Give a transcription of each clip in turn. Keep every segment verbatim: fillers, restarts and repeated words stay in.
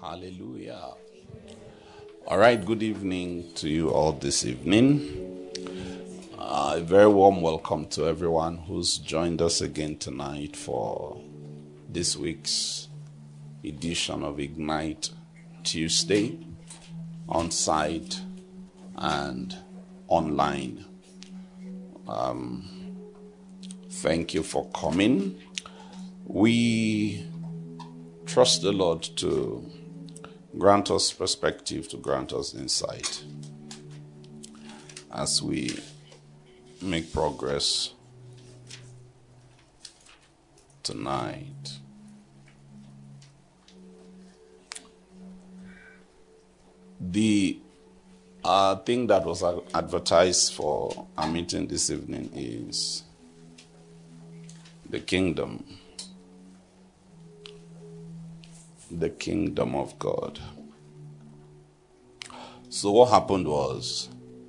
Hallelujah. All right, good evening to you all this evening. Uh, a very warm welcome to everyone who's joined us again tonight for this week's edition of Ignite Tuesday, on site and online. Um, thank you for coming. We trust the Lord to grant us perspective, to grant us insight as we make progress tonight. The uh, thing that was advertised for our meeting this evening is the kingdom. The kingdom of God. So what happened was,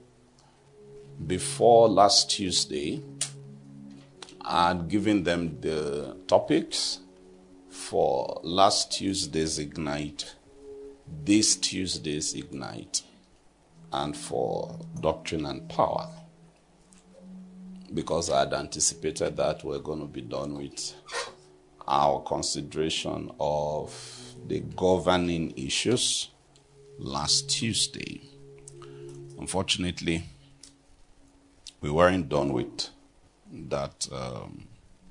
before last Tuesday, I had given them the topics for last Tuesday's Ignite, this Tuesday's Ignite, and for Doctrine and Power, because I had anticipated that we're going to be done with our consideration of the governing issues last Tuesday. Unfortunately, we weren't done with that um,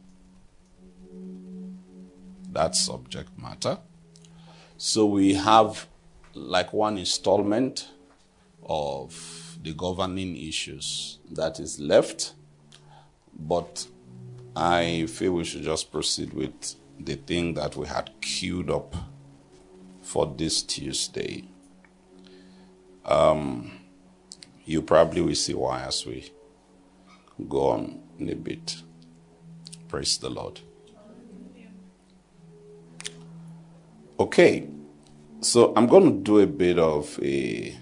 that subject matter. So we have like one installment of the governing issues that is left, but I feel we should just proceed with the thing that we had queued up for this Tuesday. Um, you probably will see why as we go on in a bit. Praise the Lord. Okay, so I'm going to do a bit of a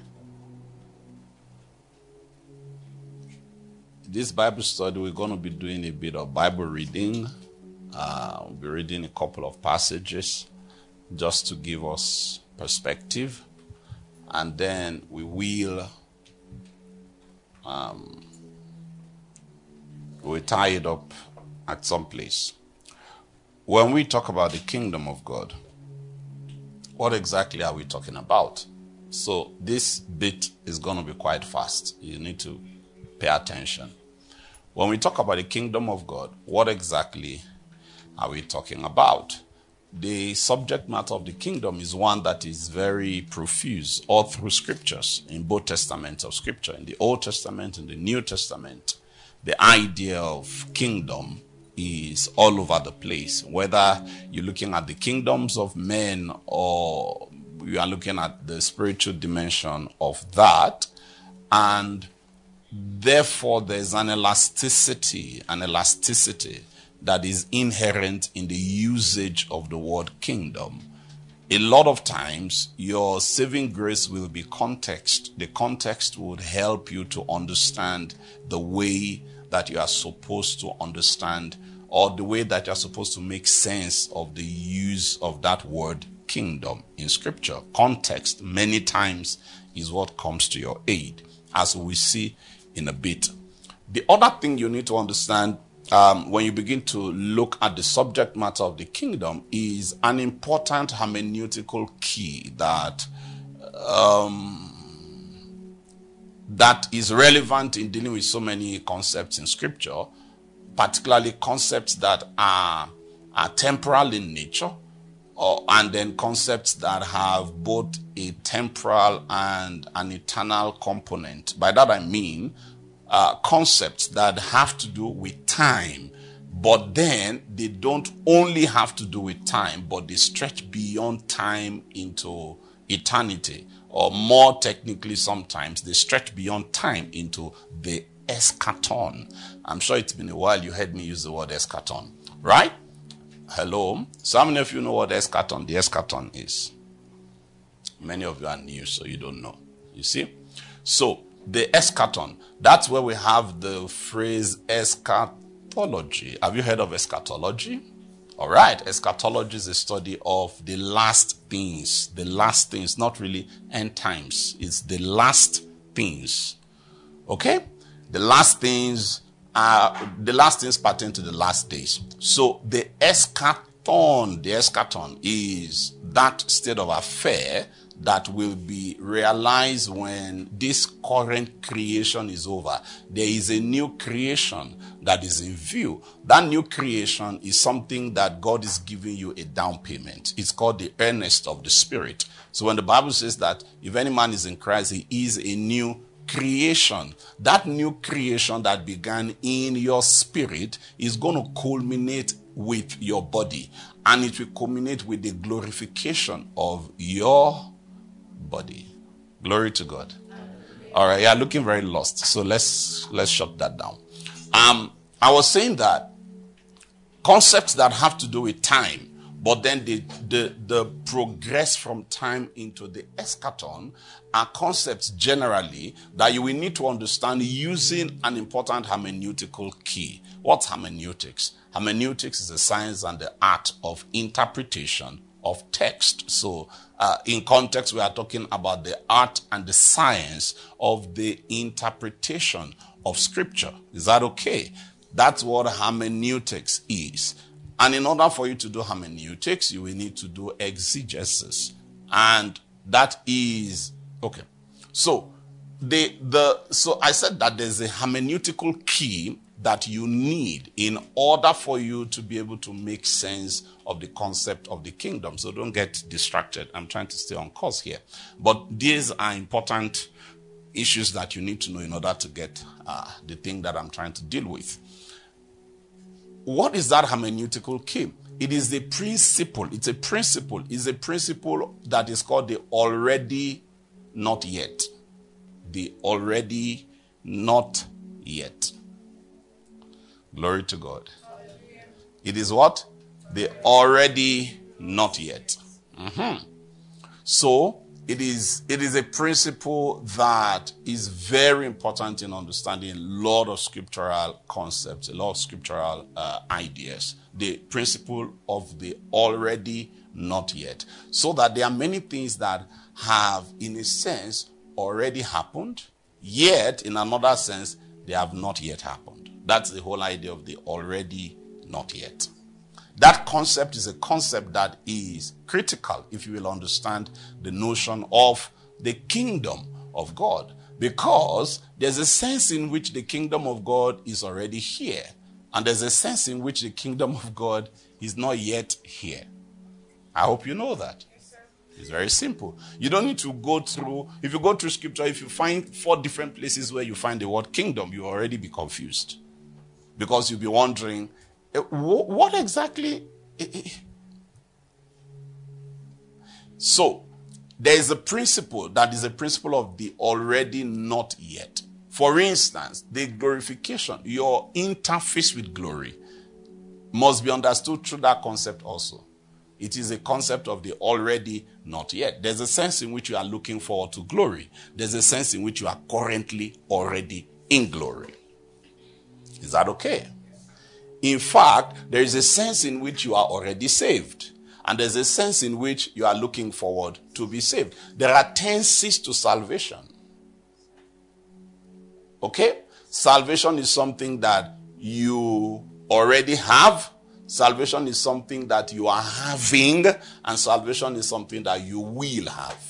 This Bible study, we're going to be doing a bit of Bible reading. Uh, we'll be reading a couple of passages just to give us perspective. And then we will um, we'll tie it up at some place. When we talk about the kingdom of God, what exactly are we talking about? So this bit is going to be quite fast. You need to pay attention. When we talk about the kingdom of God, what exactly are we talking about? The subject matter of the kingdom is one that is very profuse all through scriptures, in both testaments of scripture, in the Old Testament and the New Testament. The idea of kingdom is all over the place, whether you're looking at the kingdoms of men or you are looking at the spiritual dimension of that. And therefore, there's an elasticity, an elasticity that is inherent in the usage of the word kingdom. A lot of times, your saving grace will be context. The context would help you to understand the way that you are supposed to understand, or the way that you're supposed to make sense of the use of that word kingdom in Scripture. Context, many times, is what comes to your aid, as we see in a bit. The other thing you need to understand um, when you begin to look at the subject matter of the kingdom is an important hermeneutical key that um, that is relevant in dealing with so many concepts in Scripture, particularly concepts that are, are temporal in nature, or, and then concepts that have both a temporal and an eternal component. By that I mean uh, concepts that have to do with time, but then they don't only have to do with time, but they stretch beyond time into eternity, or more technically sometimes they stretch beyond time into the eschaton. I'm sure it's been a while you heard me use the word eschaton, right? Hello. So how many of you know what eschaton, the eschaton is? Many of you are new, so you don't know. You see? So, the eschaton, that's where we have the phrase eschatology. Have you heard of eschatology? All right. Eschatology is a study of the last things. The last things, not really end times. It's the last things. Okay? The last things are, the last things pertain to the last days. So the eschaton, the eschaton is that state of affair that will be realized when this current creation is over. There is a new creation that is in view. That new creation is something that God is giving you a down payment. It's called the earnest of the Spirit. So when the Bible says that if any man is in Christ, he is a new creation. That new creation that began in your spirit is going to culminate with your body. And it will culminate with the glorification of your body. Glory to God. All right, you're looking very lost. So let's let's shut that down. Um, I was saying that concepts that have to do with time, but then the the the progress from time into the eschaton are concepts generally that you will need to understand using an important hermeneutical key. What's hermeneutics? Hermeneutics is the science and the art of interpretation of text. So uh, in context, we are talking about the art and the science of the interpretation of scripture. Is that okay? That's what hermeneutics is. And in order for you to do hermeneutics, you will need to do exegesis. And that is, okay. So the the so I said that there's a hermeneutical key that you need in order for you to be able to make sense of the concept of the kingdom. So don't get distracted. I'm trying to stay on course here. But these are important issues that you need to know in order to get uh, the thing that I'm trying to deal with. What is that hermeneutical key? It is the principle. It's a principle. It's a principle that is called the already not yet. The already not yet. Glory to God. It is what? The already not yet. Mm-hmm. So it is it is a principle that is very important in understanding a lot of scriptural concepts, a lot of scriptural uh, ideas. The principle of the already not yet. So that there are many things that have, in a sense, already happened, yet in another sense, they have not yet happened. That's the whole idea of the already not yet. That concept is a concept that is critical if you will understand the notion of the kingdom of God. Because there's a sense in which the kingdom of God is already here. And there's a sense in which the kingdom of God is not yet here. I hope you know that. It's very simple. You don't need to go through, if you go through scripture, if you find four different places where you find the word kingdom, you'll already be confused. Because you'll be wondering, what exactly? So, there is a principle that is a principle of the already not yet. For instance, the glorification, your interface with glory, must be understood through that concept also. It is a concept of the already not yet. There's a sense in which you are looking forward to glory. There's a sense in which you are currently already in glory. Is that okay? In fact, there is a sense in which you are already saved. And there's a sense in which you are looking forward to be saved. There are tenses to salvation. Okay? Salvation is something that you already have. Salvation is something that you are having. And salvation is something that you will have.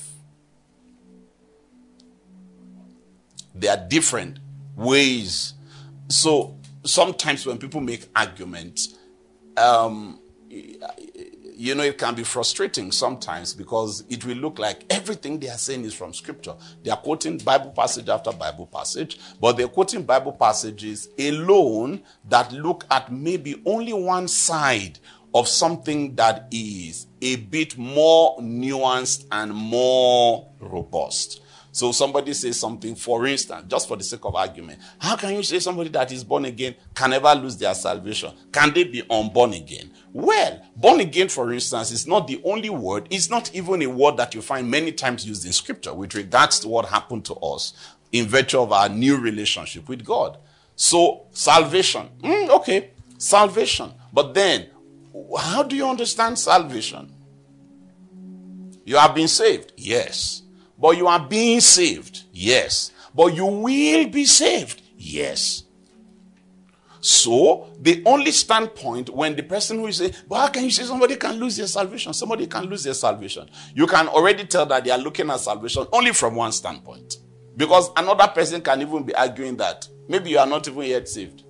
There are different ways. So, sometimes when people make arguments, um, you know, it can be frustrating sometimes because it will look like everything they are saying is from scripture. They are quoting Bible passage after Bible passage, but they're quoting Bible passages alone that look at maybe only one side of something that is a bit more nuanced and more robust. So somebody says something, for instance, just for the sake of argument, how can you say somebody that is born again can never lose their salvation? Can they be unborn again? Well, born again, for instance, is not the only word. It's not even a word that you find many times used in scripture with regards to what happened to us in virtue of our new relationship with God. So salvation, mm, okay, salvation. But then how do you understand salvation? You have been saved? Yes. But you are being saved? Yes. But you will be saved? Yes. So, the only standpoint when the person who is saying, but how can you say somebody can lose their salvation? Somebody can lose their salvation. You can already tell that they are looking at salvation only from one standpoint. Because another person can even be arguing that maybe you are not even yet saved.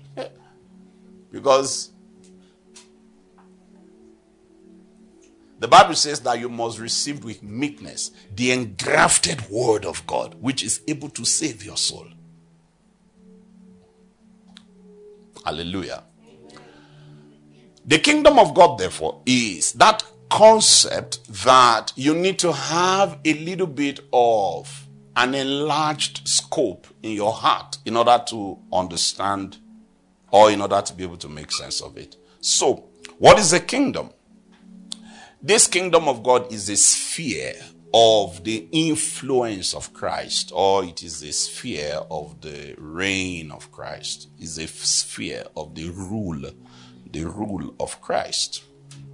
Because the Bible says that you must receive with meekness the engrafted word of God, which is able to save your soul. Hallelujah. The kingdom of God, therefore, is that concept that you need to have a little bit of an enlarged scope in your heart in order to understand or in order to be able to make sense of it. So, what is a kingdom? This kingdom of God is a sphere of the influence of Christ, or it is a sphere of the reign of Christ. It's a sphere of the rule, the rule of Christ.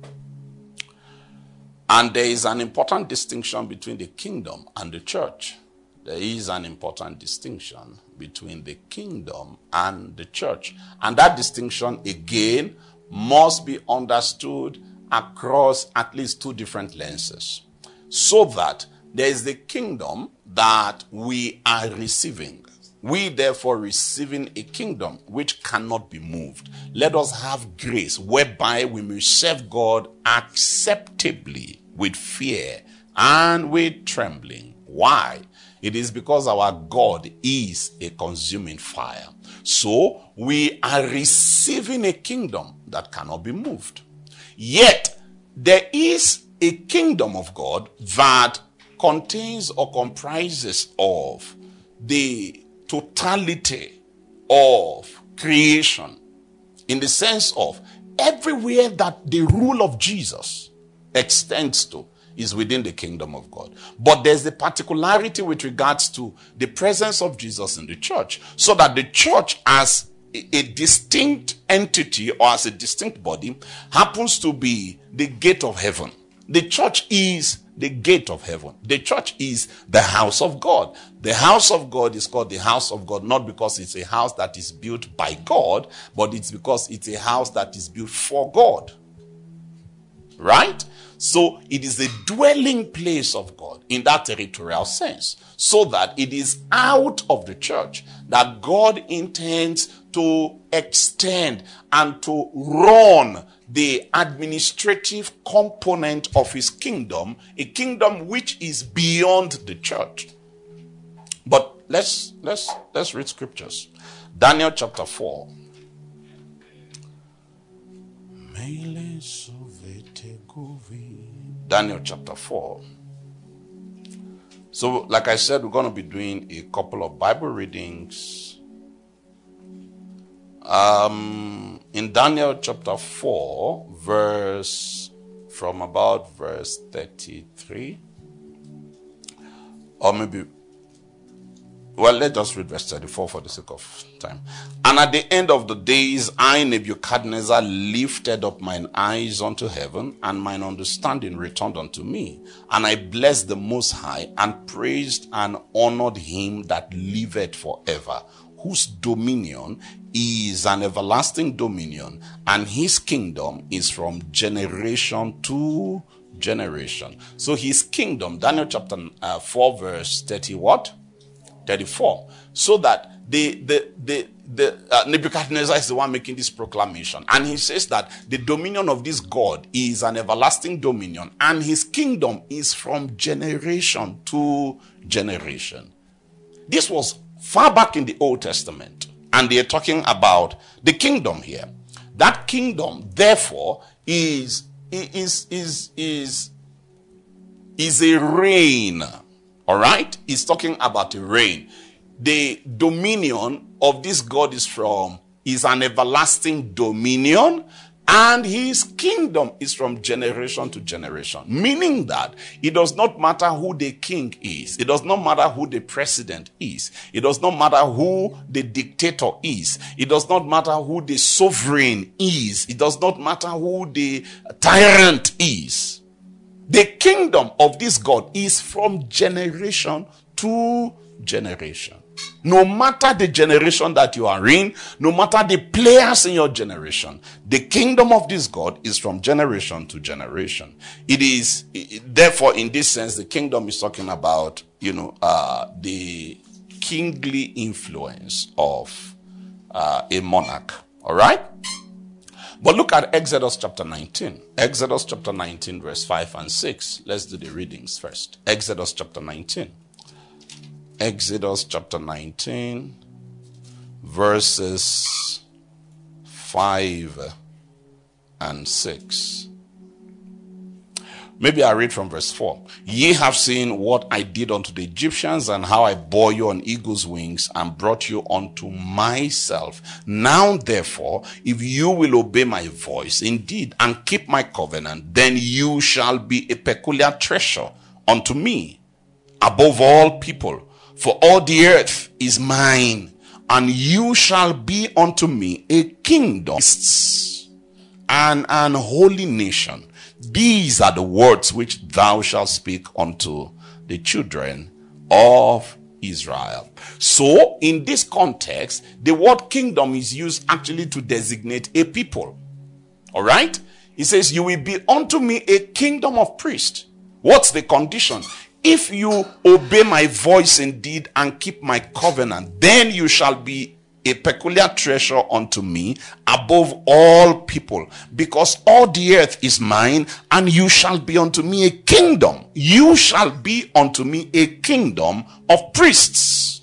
And there is an important distinction between the kingdom and the church. There is an important distinction between the kingdom and the church. And that distinction, again, must be understood across at least two different lenses. So that there is the kingdom that we are receiving. We therefore receiving a kingdom which cannot be moved. Let us have grace whereby we may serve God acceptably with fear and with trembling. Why? It is because our God is a consuming fire. So we are receiving a kingdom that cannot be moved. Yet there is a kingdom of God that contains or comprises of the totality of creation, in the sense of everywhere that the rule of Jesus extends to is within the kingdom of God. But there's a particularity with regards to the presence of Jesus in the church, so that the church as a distinct entity or as a distinct body happens to be the gate of heaven. The church is the gate of heaven. The church is the house of God. The house of God is called the house of God, not because it's a house that is built by God, but it's because it's a house that is built for God. Right? So it is the dwelling place of God in that territorial sense, so that it is out of the church that God intends to extend and to run the administrative component of his kingdom, a kingdom which is beyond the church. But let's let's let's read scriptures. Daniel chapter four. Daniel chapter four. So, like I said, we're going to be doing a couple of Bible readings. Um, in Daniel chapter four, verse, from about verse thirty-three, or maybe, well, let's just read verse thirty-four for the sake of time. And at the end of the days, I, Nebuchadnezzar, lifted up mine eyes unto heaven, and mine understanding returned unto me. And I blessed the Most High, and praised and honored him that liveth forever, whose dominion is an everlasting dominion, and his kingdom is from generation to generation. So his kingdom, Daniel chapter uh, four, verse thirty what? thirty-four. So that the the the the uh, Nebuchadnezzar is the one making this proclamation, and he says that the dominion of this God is an everlasting dominion, and his kingdom is from generation to generation. This was far back in the Old Testament, and they are talking about the kingdom here. That kingdom, therefore, is is is is is a reign. All right? He's talking about a reign. The dominion of this God is from, is an everlasting dominion, And his kingdom is from generation to generation. Meaning that it does not matter who the king is. It does not matter who the president is. It does not matter who the dictator is. It does not matter who the sovereign is. It does not matter who the tyrant is. The kingdom of this God is from generation to generation. No matter the generation that you are in, no matter the players in your generation, the kingdom of this God is from generation to generation. It is, therefore, in this sense, the kingdom is talking about, you know, uh, the kingly influence of uh, a monarch. All right? But look at Exodus chapter nineteen. Exodus chapter nineteen, verse five and six. Let's do the readings first. Exodus chapter nineteen. Exodus chapter nineteen, verses five and six. Maybe I read from verse four. Ye have seen what I did unto the Egyptians, and how I bore you on eagle's wings, and brought you unto myself. Now therefore, if you will obey my voice indeed, and keep my covenant, then you shall be a peculiar treasure unto me above all people. For all the earth is mine, and you shall be unto me a kingdom and an holy nation. These are the words which thou shalt speak unto the children of Israel. So, in this context, the word kingdom is used actually to designate a people. All right? It says, you will be unto me a kingdom of priests. What's the condition? If you obey my voice indeed and keep my covenant, then you shall be a peculiar treasure unto me above all people, because all the earth is mine, and you shall be unto me a kingdom. You shall be unto me a kingdom of priests.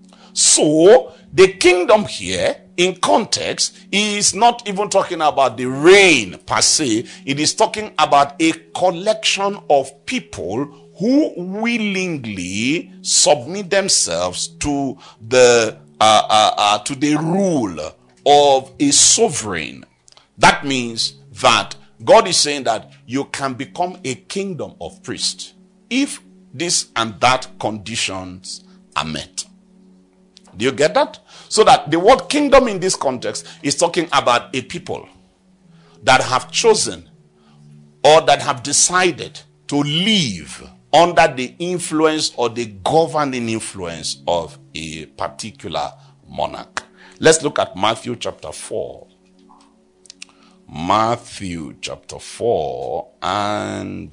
So, the kingdom here, in context, is not even talking about the reign per se. It is talking about a collection of people who willingly submit themselves to the uh, uh, uh, to the rule of a sovereign. That means that God is saying that you can become a kingdom of priests if this and that conditions are met. Do you get that? So that the word kingdom in this context is talking about a people that have chosen or that have decided to live under the influence or the governing influence of a particular monarch. Let's look at Matthew chapter four. Matthew chapter four and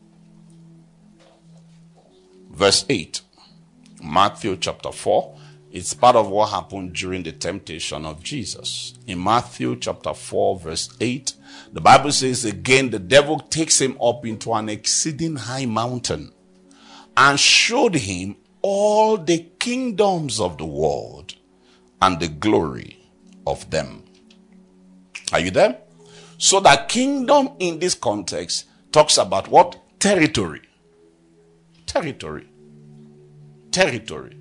verse eight. Matthew chapter four. It's part of what happened during the temptation of Jesus. In Matthew chapter four, verse eight, the Bible says again, the devil takes him up into an exceeding high mountain and showed him all the kingdoms of the world and the glory of them. Are you there? So that kingdom in this context talks about what? Territory. Territory. Territory.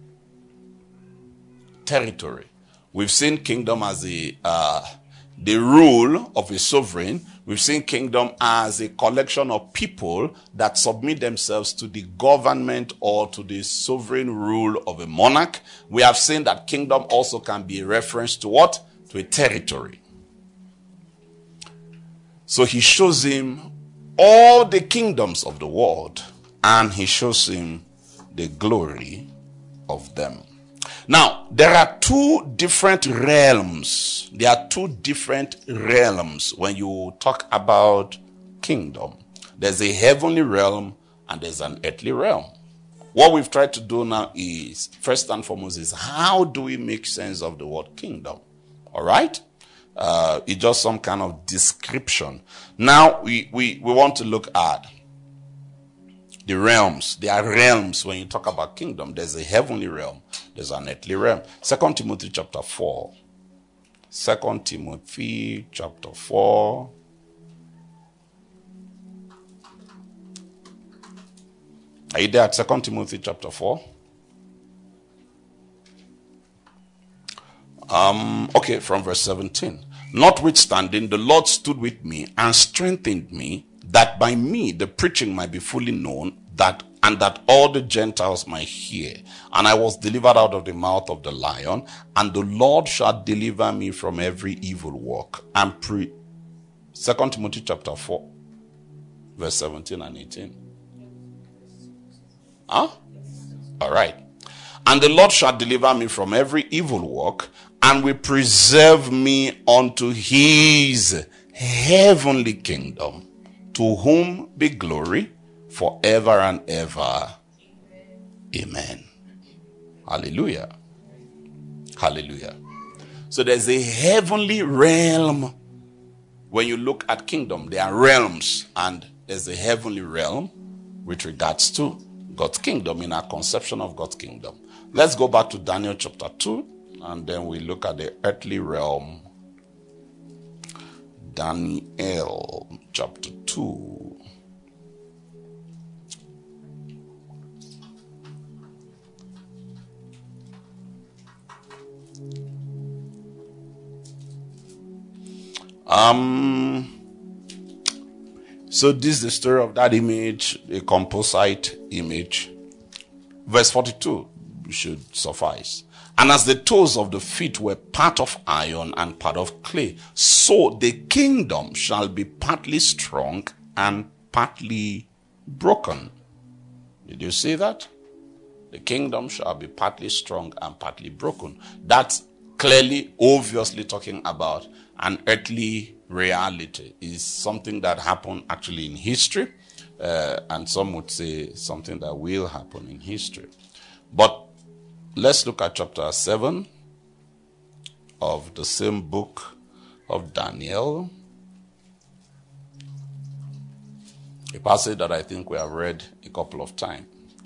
Territory. We've seen kingdom as the uh, the rule of a sovereign. We've seen kingdom as a collection of people that submit themselves to the government or to the sovereign rule of a monarch. We have seen that kingdom also can be a reference to what? To a territory. So he shows him all the kingdoms of the world, and he shows him the glory of them. Now, there are two different realms. There are two different realms when you talk about kingdom. There's a heavenly realm and there's an earthly realm. What we've tried to do now is, first and foremost, is how do we make sense of the word kingdom? All right? Uh, it's just some kind of description. Now, we, we, we want to look at the realms. There are realms when you talk about kingdom. There's a heavenly realm. There's an earthly realm. Second Timothy chapter four. Second Timothy chapter four. Are you there at Second Timothy chapter four? Um, okay, from verse seventeen. Notwithstanding, the Lord stood with me and strengthened me, that by me the preaching might be fully known, that and that all the Gentiles might hear. And I was delivered out of the mouth of the lion, and the Lord shall deliver me from every evil work. And pre Second Timothy chapter four, verse seventeen and eighteen. Huh? All right. And the Lord shall deliver me from every evil work, and will preserve me unto his heavenly kingdom, to whom be glory forever and ever. Amen. Hallelujah. Hallelujah. So there's a heavenly realm. When you look at kingdom, there are realms, and there's a heavenly realm with regards to God's kingdom, in our conception of God's kingdom. Let's go back to Daniel chapter two, and then we look at the earthly realm. Daniel chapter two. Um, so this is the story of that image, a composite image. Verse forty-two should suffice. And as the toes of the feet were part of iron and part of clay, so the kingdom shall be partly strong and partly broken. Did you see that? The kingdom shall be partly strong and partly broken. That's clearly, obviously talking about an earthly reality. Is something that happened actually in history, uh, and some would say something that will happen in history. But let's look at chapter seven of the same book of Daniel. A passage that I think we have read a couple of times.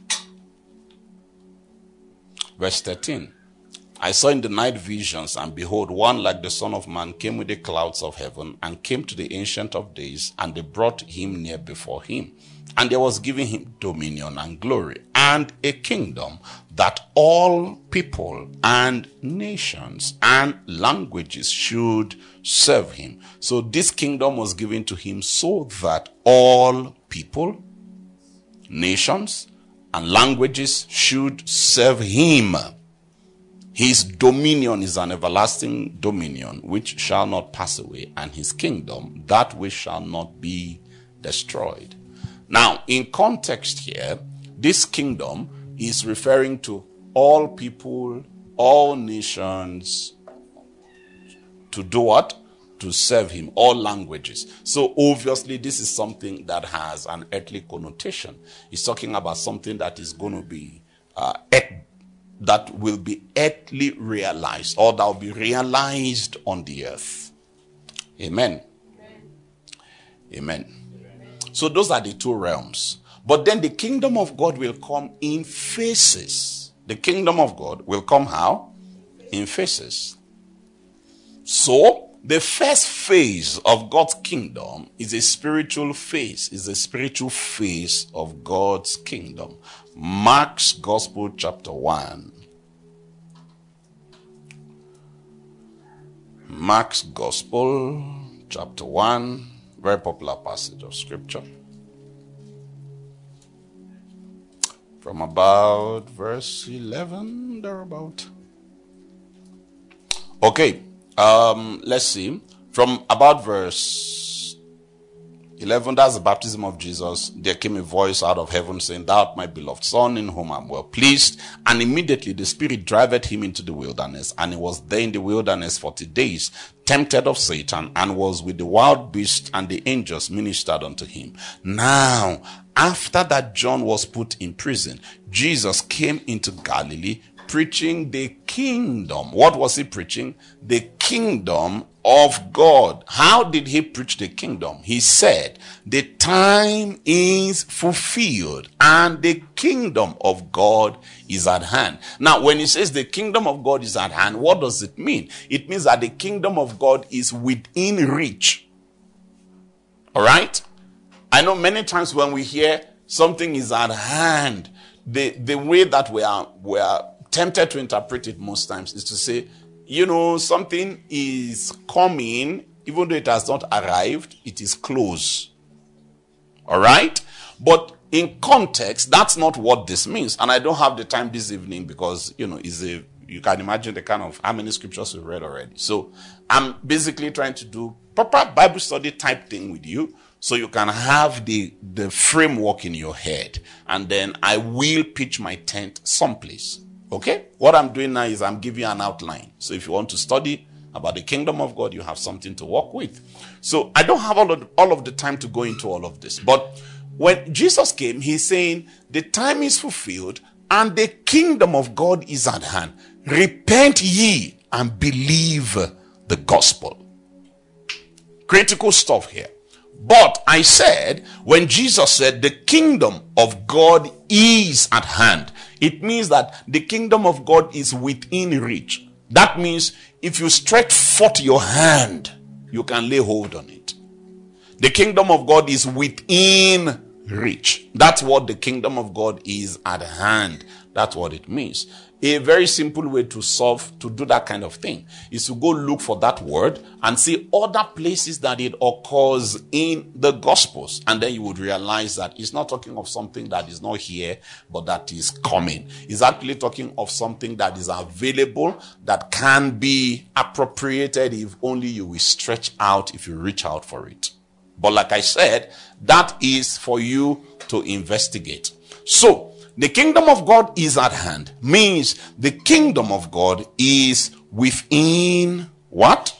Verse thirteen. I saw in the night visions, and behold, one like the Son of Man came with the clouds of heaven, and came to the Ancient of Days, and they brought him near before him. And there was given him dominion and glory, and a kingdom, that all people and nations and languages should serve him. So this kingdom was given to him so that all people, nations, and languages should serve him. His dominion is an everlasting dominion which shall not pass away, and his kingdom that which shall not be destroyed. Now, in context here, this kingdom is referring to all people, all nations, to do what? To serve him, all languages. So obviously this is something that has an earthly connotation. It's talking about something that is going to be uh, earth, that will be earthly realized, or that will be realized on the earth. Amen. Amen. Amen. Amen. So those are the two realms. But then the kingdom of God will come in phases. The kingdom of God will come how? In phases. So the first phase of God's kingdom is a spiritual phase, is a spiritual phase of God's kingdom. Mark's Gospel chapter one. Mark's Gospel chapter one, very popular passage of scripture. From about verse eleven, thereabout. Okay. Um, let's see. From about verse eleven, that's the baptism of Jesus. There came a voice out of heaven saying, "Thou art my beloved Son, in whom I am well pleased." And immediately the Spirit driveth him into the wilderness. And he was there in the wilderness forty days, tempted of Satan, and was with the wild beasts, and the angels ministered unto him. Now, after that John was put in prison, Jesus came into Galilee, preaching the kingdom. What was he preaching? The kingdom of God. How did he preach the kingdom? He said, the time is fulfilled and the kingdom of God is at hand. Now, when he says the kingdom of God is at hand, what does it mean? It means that the kingdom of God is within reach. All right? I know many times when we hear something is at hand, the, the way that we are, we are tempted to interpret it most times is to say, you know, something is coming, even though it has not arrived, it is close. All right? But in context, that's not what this means. And I don't have the time this evening because, you know, it's a, you can imagine the kind of how many scriptures we've read already. So I'm basically trying to do proper Bible study type thing with you so you can have the, the framework in your head. And then I will pitch my tent someplace. Okay? What I'm doing now is I'm giving you an outline. So if you want to study about the kingdom of God, you have something to work with. So I don't have all of, all of the time to go into all of this. But when Jesus came, he's saying the time is fulfilled and the kingdom of God is at hand. Repent ye and believe the gospel. Critical stuff here. But I said, when Jesus said the kingdom of God is at hand, it means that the kingdom of God is within reach. That means if you stretch forth your hand, you can lay hold on it. The kingdom of God is within reach. That's what the kingdom of God is at hand. That's what it means. A very simple way to solve, to do that kind of thing, is to go look for that word and see other places that it occurs in the Gospels. And then you would realize that it's not talking of something that is not here, but that is coming. It's actually talking of something that is available, that can be appropriated if only you will stretch out, if you reach out for it. But like I said, that is for you to investigate. So, the kingdom of God is at hand means the kingdom of God is within what?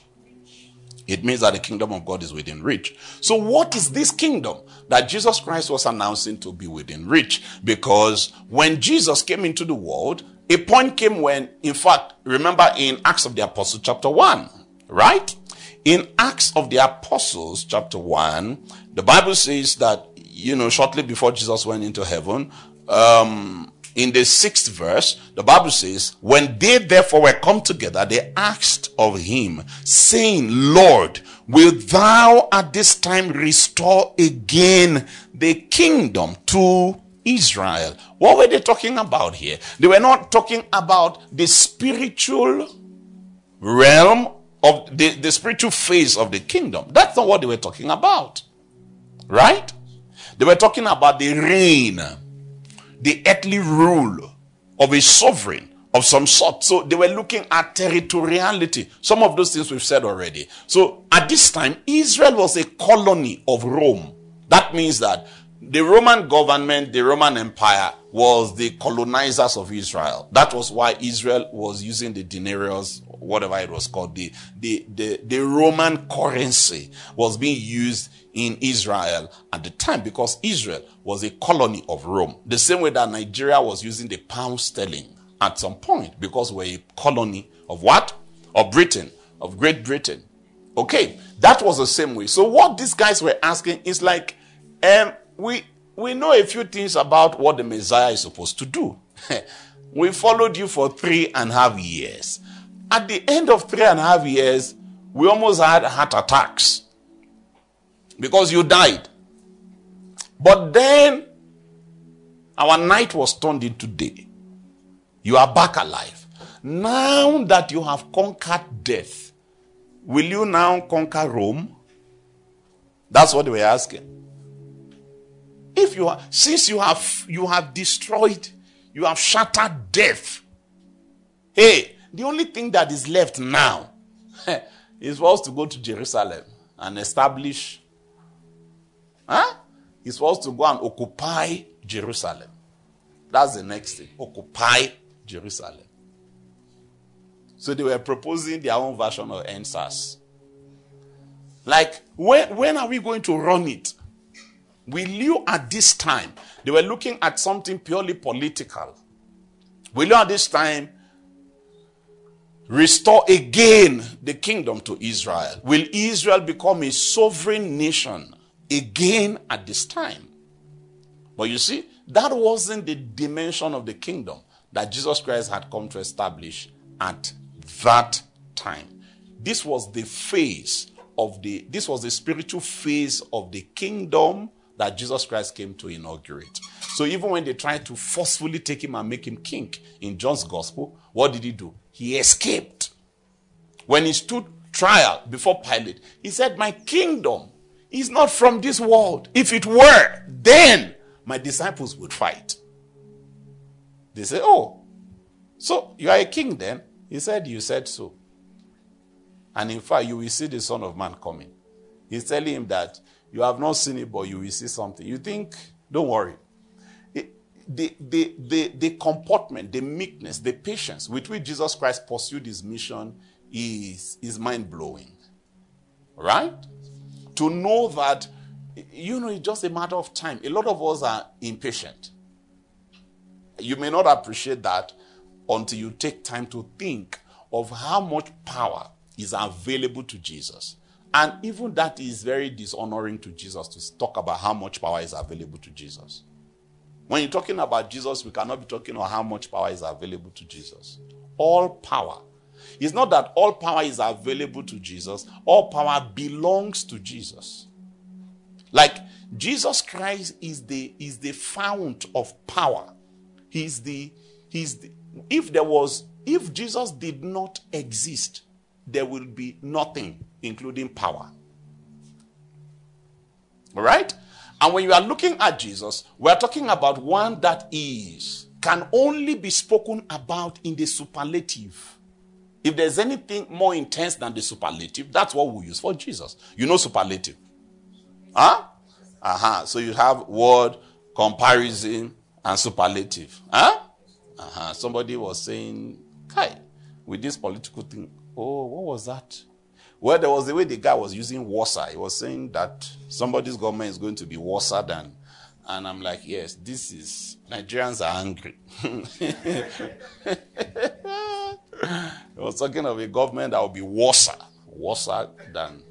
It means that the kingdom of God is within reach. So what is this kingdom that Jesus Christ was announcing to be within reach? Because when Jesus came into the world, a point came when, in fact, remember in Acts of the Apostles chapter one, right? In Acts of the Apostles chapter one, the Bible says that, you know, shortly before Jesus went into heaven, Um, in the sixth verse, the Bible says, when they therefore were come together, they asked of him, saying, Lord, wilt thou at this time restore again the kingdom to Israel? What were they talking about here? They were not talking about the spiritual realm of the, the spiritual phase of the kingdom. That's not what they were talking about. Right? They were talking about the reign, the earthly rule of a sovereign of some sort. So they were looking at territoriality. Some of those things we've said already. So at this time, Israel was a colony of Rome. That means that the Roman government, the Roman Empire, was the colonizers of Israel. That was why Israel was using the denarius, whatever it was called. The, the, the, the Roman currency was being used in Israel at the time because Israel was a colony of Rome. The same way that Nigeria was using the pound sterling at some point because we're a colony of what? Of Britain, of Great Britain. Okay, that was the same way. So what these guys were asking is like, um, we we know a few things about what the Messiah is supposed to do. We followed you for three and a half years. At the end of three and a half years, we almost had heart attacks because you died. But then our night was turned into day. You are back alive. Now that you have conquered death, will you now conquer Rome? That's what they were asking. If you are, since you have you have destroyed, you have shattered death. Hey, the only thing that is left now is for us to go to Jerusalem and establish. Huh? It's for us to go and occupy Jerusalem. That's the next thing. Occupy Jerusalem. So they were proposing their own version of N S A S. Like, when, when are we going to run it? Will you at this time, they were looking at something purely political. Will you at this time restore again the kingdom to Israel? Will Israel become a sovereign nation again at this time? But you see, that wasn't the dimension of the kingdom that Jesus Christ had come to establish at that time. This was the phase of the, this was the spiritual phase of the kingdom that Jesus Christ came to inaugurate. So even when they tried to forcefully take him and make him king in John's gospel, what did he do? He escaped. when he stood trial before Pilate, he said, my kingdom is not from this world. If it were, then my disciples would fight. They say, oh, so you are a king then? He said, you said so. And in fact, you will see the Son of Man coming. He's telling him that you have not seen it, but you will see something. You think, don't worry. It, the, the, the, the comportment, the meekness, the patience with which Jesus Christ pursued his mission is, is mind-blowing. Right? To know that, you know, it's just a matter of time. A lot of us are impatient. You may not appreciate that until you take time to think of how much power is available to Jesus. And even that is very dishonoring to Jesus to talk about how much power is available to Jesus. When you're talking about Jesus, we cannot be talking about how much power is available to Jesus. All power. It's not that all power is available to Jesus. All power belongs to Jesus. Like Jesus Christ is the, is the fount of power. He's the, he's the, if there was, if Jesus did not exist, there will be nothing, including power. All right? And when you are looking at Jesus, we are talking about one that is, can only be spoken about in the superlative. If there's anything more intense than the superlative, that's what we use for Jesus. You know superlative. Huh? Uh-huh. So you have word, comparison, and superlative. Huh? Uh-huh. Somebody was saying, Kai, with this political thing, oh, what was that? Well, there was the way the guy was using Warsaw. He was saying that somebody's government is going to be worse than. And I'm like, yes, this is, Nigerians are angry. He was talking of a government that will be worse, worse than.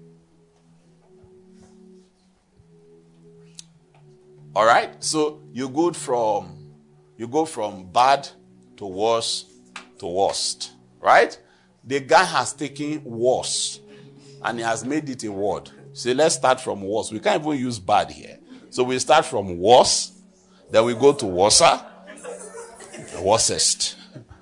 All right, so you go from you go from bad to worse to worst, right? The guy has taken worse and he has made it a word. So let's start from worse. We can't even use bad here. So we start from worse, then we go to worser, worsest.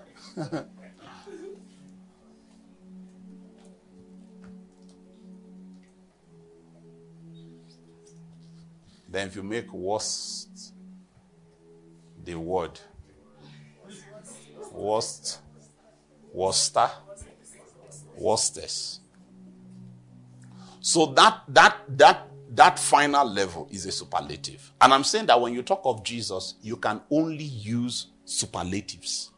Then if you make worst the word, worst, worster, worstest. So that that that that final level is a superlative. And I'm saying that when you talk of Jesus, you can only use superlatives.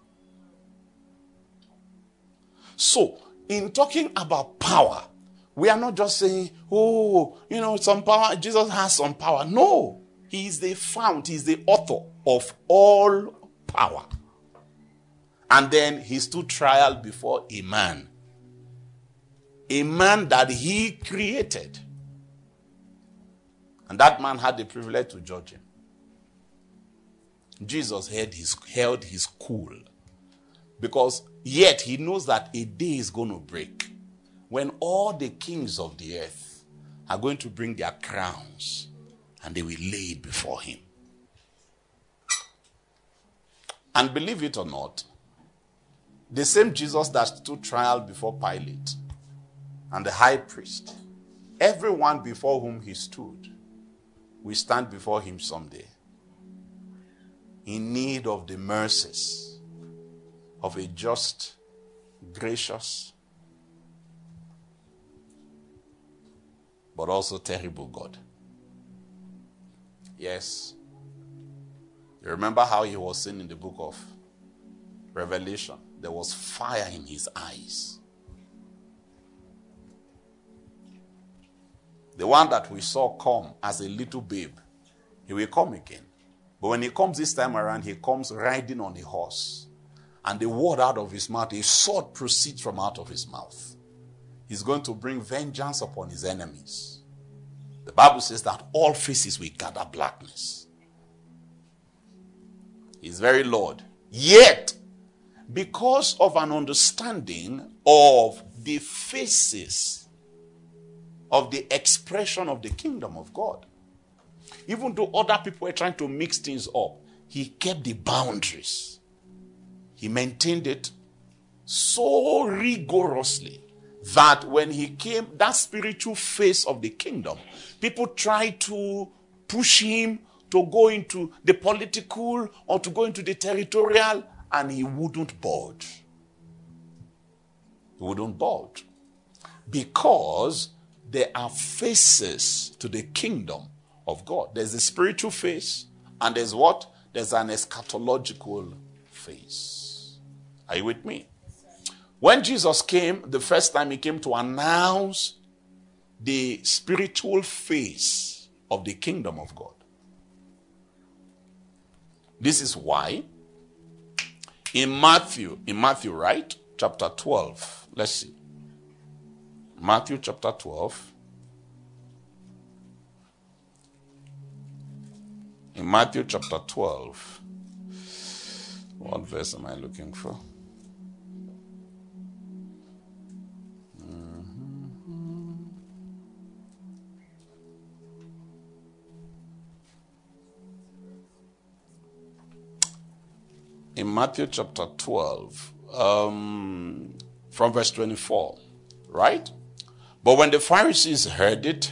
So in talking about power, we are not just saying, oh, you know, some power, Jesus has some power. No, he is the fount, he is the author of all power. And then he stood trial before a man. A man that he created. And that man had the privilege to judge him. Jesus held his, held his cool. Because yet he knows that a day is going to break when all the kings of the earth are going to bring their crowns and they will lay it before him. And believe it or not, the same Jesus that stood trial before Pilate and the high priest, everyone before whom he stood will stand before him someday in need of the mercies of a just, gracious, but also terrible God. Yes. You remember how he was saying in the book of Revelation, there was fire in his eyes. The one that we saw come as a little babe, he will come again. But when he comes this time around, he comes riding on a horse. And the word out of his mouth, a sword proceeds from out of his mouth. He's going to bring vengeance upon his enemies. The Bible says that all faces will gather blackness. He's very Lord. Yet, because of an understanding of the faces of the expression of the kingdom of God, even though other people were trying to mix things up, he kept the boundaries. He maintained it so rigorously that when he came, that spiritual face of the kingdom, people tried to push him to go into the political or to go into the territorial, and he wouldn't budge. He wouldn't budge. Because there are faces to the kingdom of God. There's a spiritual face, and there's what? There's an eschatological face. Are you with me? When Jesus came, the first time he came to announce the spiritual face of the kingdom of God. This is why in Matthew, in Matthew, right? Chapter twelve. Let's see. Matthew chapter twelve. In Matthew chapter twelve. What verse am I looking for? In Matthew chapter twelve, um, from verse twenty-four, right? But when the Pharisees heard it,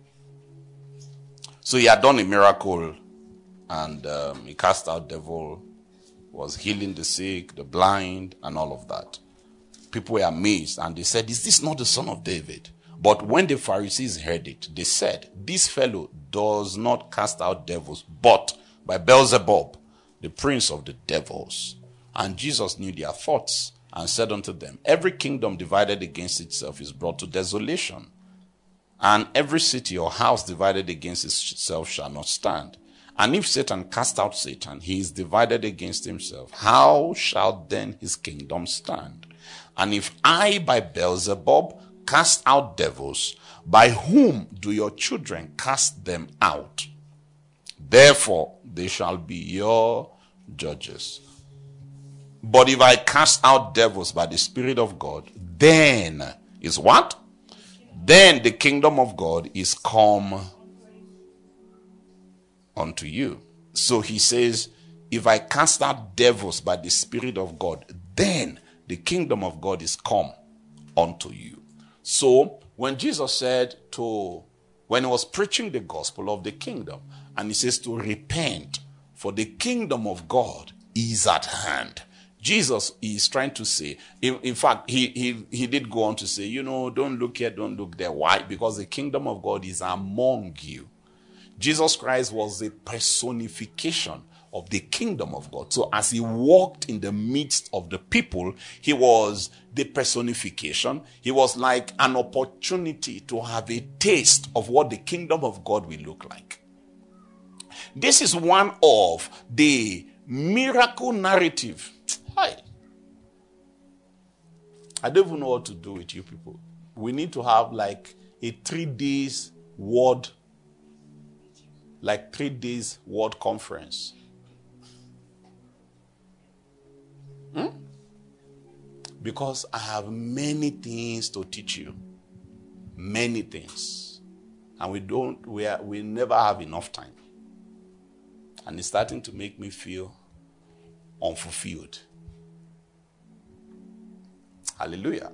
so he had done a miracle, and um, he cast out devil, was healing the sick, the blind, and all of that. People were amazed, and they said, "Is this not the son of David?" But when the Pharisees heard it, they said, "This fellow does not cast out devils, but by Beelzebub, the prince of the devils." And Jesus knew their thoughts and said unto them, "Every kingdom divided against itself is brought to desolation, and every city or house divided against itself shall not stand. And if Satan cast out Satan, he is divided against himself. How shall then his kingdom stand? And if I by Beelzebub cast out devils, by whom do your children cast them out? Therefore they shall be your judges. But if I cast out devils by the Spirit of God, then is what? Then the kingdom of God is come unto you." So he says, if I cast out devils by the Spirit of God, then the kingdom of God is come unto you. So when Jesus said to, when he was preaching the gospel of the kingdom, and he says to repent, for the kingdom of God is at hand. Jesus is trying to say, in, in fact, he, he, he did go on to say, you know, don't look here, don't look there. Why? Because the kingdom of God is among you. Jesus Christ was the personification of the kingdom of God. So as he walked in the midst of the people, he was the personification. He was like an opportunity to have a taste of what the kingdom of God will look like. This is one of the miracle narrative. Hi. I don't even know what to do with you people. We need to have like a three days word, like three days word conference. Hmm? Because I have many things to teach you. Many things. And we don't, we, are, we never have enough time. And it's starting to make me feel unfulfilled. Hallelujah.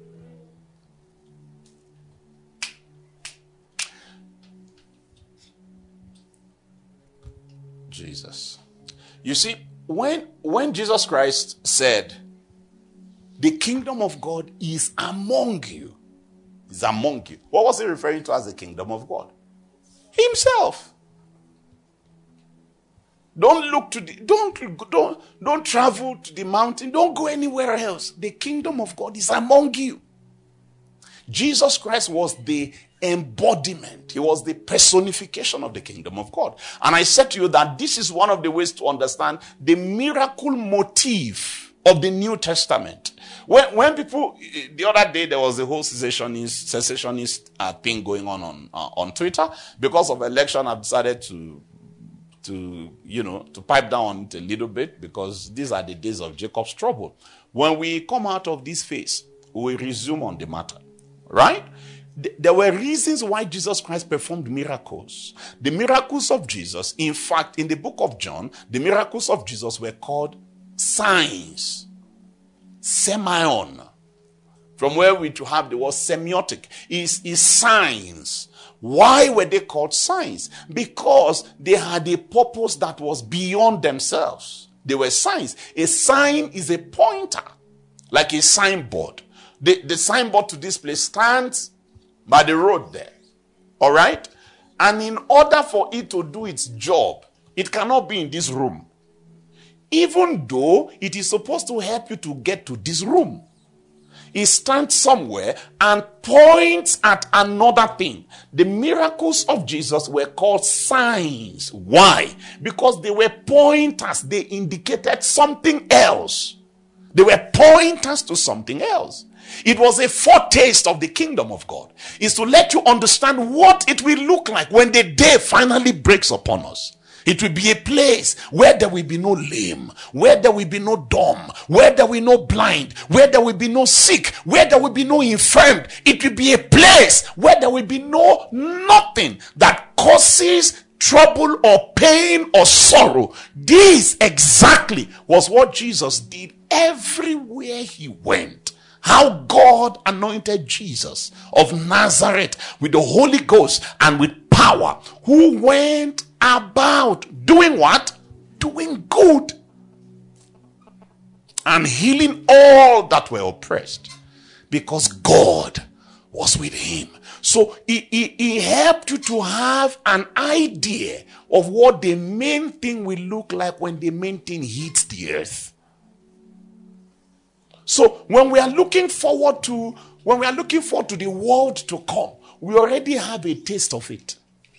Jesus. You see, when, when Jesus Christ said, the kingdom of God is among you, is among you, what was he referring to as the kingdom of God? Himself. Don't look to the, don't, don't, don't travel to the mountain. Don't go anywhere else. The kingdom of God is among you. Jesus Christ was the embodiment. He was the personification of the kingdom of God. And I said to you that this is one of the ways to understand the miracle motif of the New Testament. When, when people, the other day there was a whole cessationist, cessationist uh, thing going on on, uh, on Twitter. Because of election, I've decided to to, you know, to pipe down on it a little bit, because these are the days of Jacob's trouble. When we come out of this phase, we resume on the matter, right? There were reasons why Jesus Christ performed miracles. The miracles of Jesus, in fact, in the book of John, the miracles of Jesus were called signs, semeion. From where we to have the word semiotic is, is signs. Why were they called signs? Because they had a purpose that was beyond themselves. They were signs. A sign is a pointer, like a signboard. The, the signboard to this place stands by the road there. All right? And in order for it to do its job, it cannot be in this room. Even though it is supposed to help you to get to this room. It stands somewhere and points at another thing. The miracles of Jesus were called signs. Why? Because they were pointers. They indicated something else. They were pointers to something else. It was a foretaste of the kingdom of God. It's to let you understand what it will look like when the day finally breaks upon us. It will be a place where there will be no lame, where there will be no dumb, where there will be no blind, where there will be no sick, where there will be no infirmed. It will be a place where there will be no nothing that causes trouble or pain or sorrow. This exactly was what Jesus did everywhere he went. How God anointed Jesus of Nazareth with the Holy Ghost and with power, who went about doing what? Doing good and healing all that were oppressed, because God was with him. So he, he, he helped you to have an idea of what the main thing will look like when the main thing hits the earth. So when we are looking forward to when we are looking forward to the world to come, we already have a taste of it.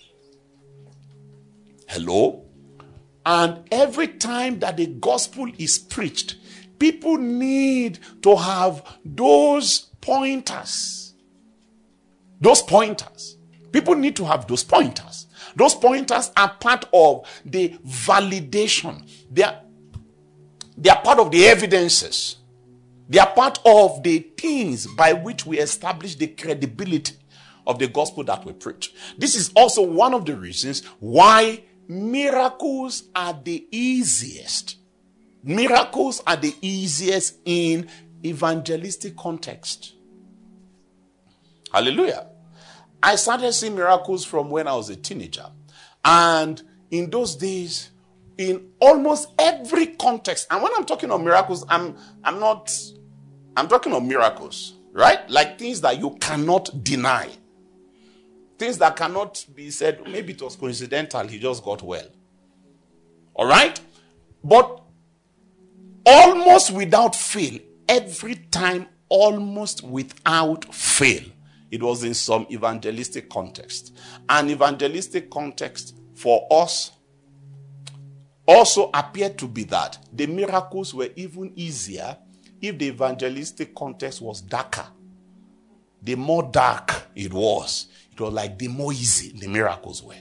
Hello? And every time that the gospel is preached, people need to have those pointers. Those pointers. People need to have those pointers. Those pointers are part of the validation. They are, they are part of the evidences. They are part of the things by which we establish the credibility of the gospel that we preach. This is also one of the reasons why miracles are the easiest. Miracles are the easiest in evangelistic context. Hallelujah. I started seeing miracles from when I was a teenager. And in those days, in almost every context, and when I'm talking of miracles, I'm I'm not, I'm talking of miracles, right? Like things that you cannot deny. Things that cannot be said, maybe it was coincidental, he just got well. All right? But almost without fail, every time, almost without fail, it was in some evangelistic context. An evangelistic context for us also appeared to be that the miracles were even easier if the evangelistic context was darker. The more dark it was, it was like the more easy the miracles were.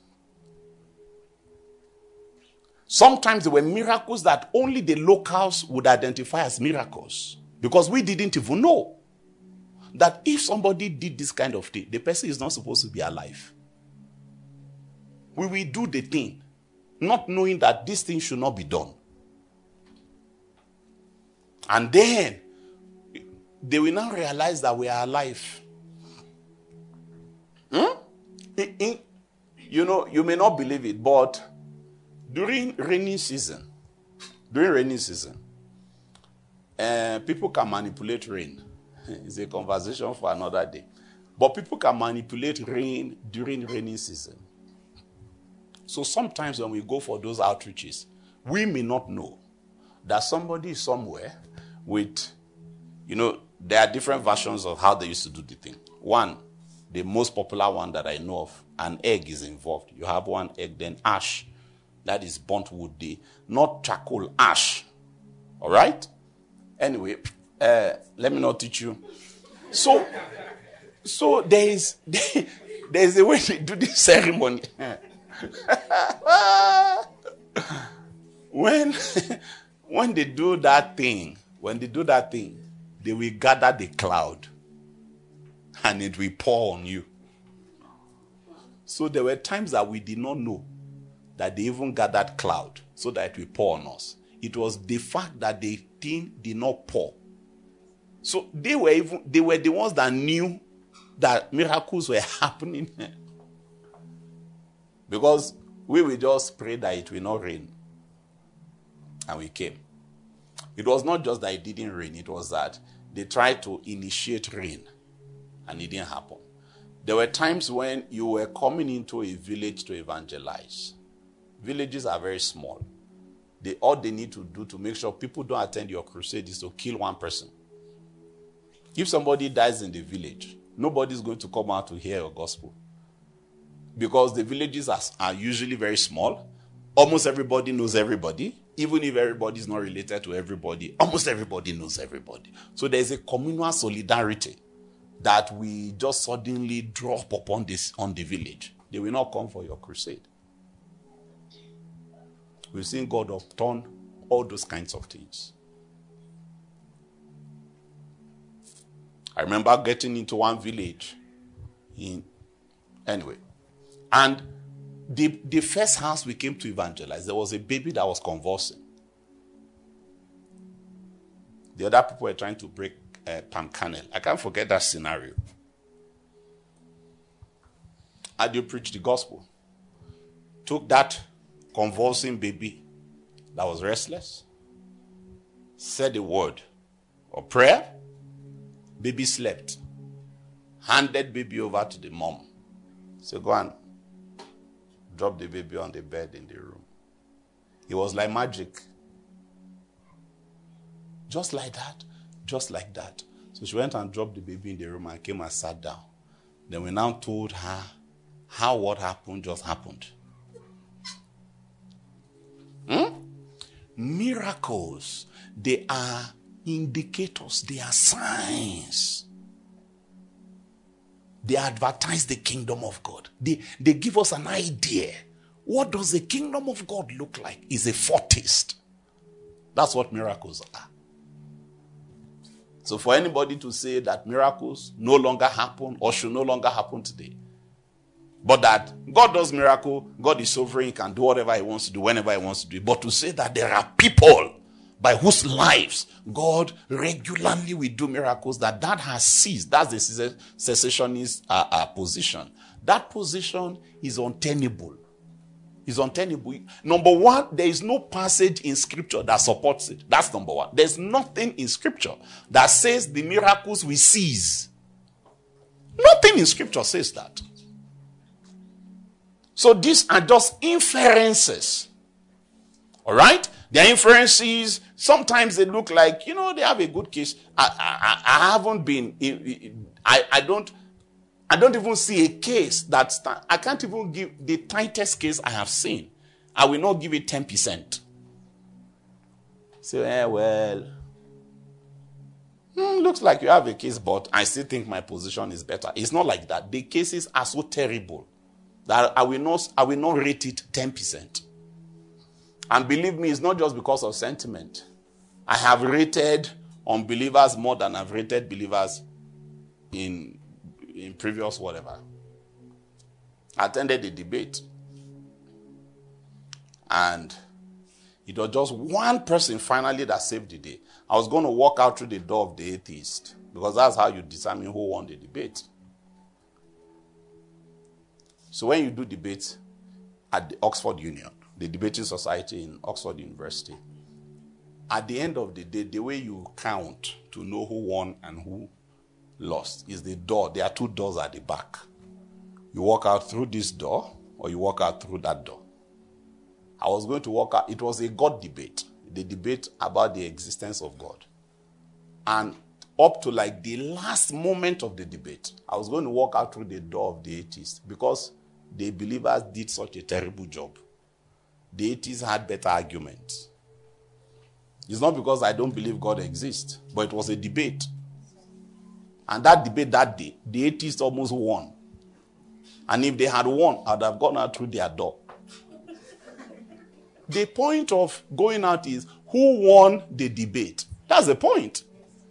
Sometimes there were miracles that only the locals would identify as miracles, because we didn't even know that if somebody did this kind of thing, the person is not supposed to be alive. We will do the thing, not knowing that this thing should not be done. And then they will now realize that we are alive. Hmm? In, in, you know, you may not believe it, but during rainy season, during rainy season, uh, people can manipulate rain. It's a conversation for another day. But people can manipulate rain during rainy season. So sometimes when we go for those outreaches, we may not know that somebody is somewhere with, you know, there are different versions of how they used to do the thing. One, the most popular one that I know of, an egg is involved. You have one egg, then ash. That is burnt wood day, not charcoal, ash. All right? Anyway, uh, let me not teach you. So, so there is there, there is a way to do this ceremony. when, when they do that thing, when they do that thing, they will gather the cloud and it will pour on you. So there were times that we did not know that they even gathered cloud so that it will pour on us. It was the fact that the thing did not pour So they were even they were the ones that knew that miracles were happening. Because we will just pray that it will not rain. And we came. It was not just that it didn't rain, it was that they tried to initiate rain and it didn't happen. There were times when you were coming into a village to evangelize. Villages are very small. They, all they need to do to make sure people don't attend your crusade is to kill one person. If somebody dies in the village, nobody's going to come out to hear your gospel. Because the villages are, are usually very small. Almost everybody knows everybody. Even if everybody is not related to everybody, almost everybody knows everybody. So there's a communal solidarity that we just suddenly drop upon this on the village. They will not come for your crusade. We've seen God upturn all those kinds of things. I remember getting into one village in anyway. And the, the first house we came to evangelize, there was a baby that was convulsing. The other people were trying to break uh, palm kernel. I can't forget that scenario. How do you preach the gospel? Took that convulsing baby that was restless, said a word of prayer, baby slept, handed baby over to the mom. So go and drop the baby on the bed in the room. It was like magic. Just like that, just like that. So she went and dropped the baby in the room and came and sat down. Then we now told her how what happened just happened. Hmm? Miracles, they are indicators, they are signs. They advertise the kingdom of God. They, they give us an idea. What does the kingdom of God look like? It's a foretaste. That's what miracles are. So for anybody to say that miracles no longer happen or should no longer happen today, but that God does miracle, God is sovereign, he can do whatever he wants to do, whenever he wants to do it. But to say that there are people by whose lives God regularly will do miracles, that that has ceased. That's the cessationist uh, uh, position. That position is untenable. Is untenable. Number one, there is no passage in scripture that supports it. That's number one. There's nothing in scripture that says the miracles will cease. Nothing in scripture says that. So these are just inferences. All right? Their inferences, sometimes they look like, you know, they have a good case. I, I, I haven't been, I, I don't, I don't even see a case that, I can't even give the tightest case I have seen. I will not give it ten percent. So, eh, well, hmm, looks like you have a case, but I still think my position is better. It's not like that. The cases are so terrible that I will not, I will not rate it ten percent. And believe me, it's not just because of sentiment. I have rated unbelievers more than I've rated believers in, in previous whatever. I attended the debate. And it was just one person finally that saved the day. I was going to walk out through the door of the atheist, because that's how you determine who won the debate. So when you do debates at the Oxford Union, the debating society in Oxford University, at the end of the day, the way you count to know who won and who lost is the door. There are two doors at the back. You walk out through this door, or you walk out through that door. I was going to walk out. It was a God debate, the debate about the existence of God. And up to like the last moment of the debate, I was going to walk out through the door of the atheists, because the believers did such a terrible job. The atheists had better arguments. It's not because I don't believe God exists, but it was a debate. And that debate that day, the atheists almost won. And if they had won, I would have gone out through their door. The point of going out is who won the debate. That's the point.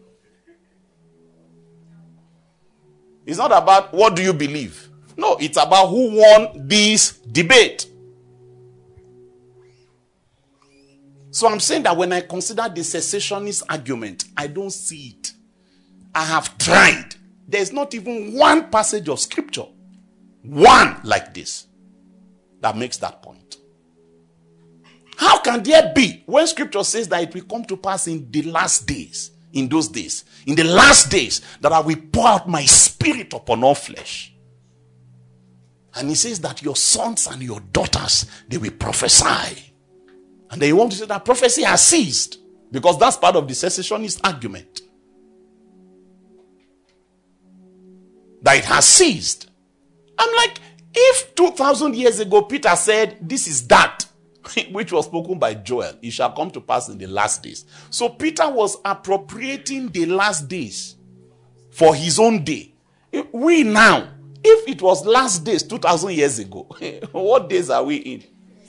It's not about what do you believe. No, it's about who won this debate. So I'm saying that when I consider the cessationist argument, I don't see it. I have tried. There's not even one passage of scripture, one like this, that makes that point. How can there be, when scripture says that it will come to pass in the last days, in those days, in the last days, that I will pour out my spirit upon all flesh. And he says that your sons and your daughters, they will prophesy. And they want to say that prophecy has ceased, because that's part of the cessationist argument. That it has ceased. I'm like, if two thousand years ago Peter said, this is that, which was spoken by Joel, it shall come to pass in the last days. So Peter was appropriating the last days for his own day. We now, if it was last days two thousand years ago, what days are we in?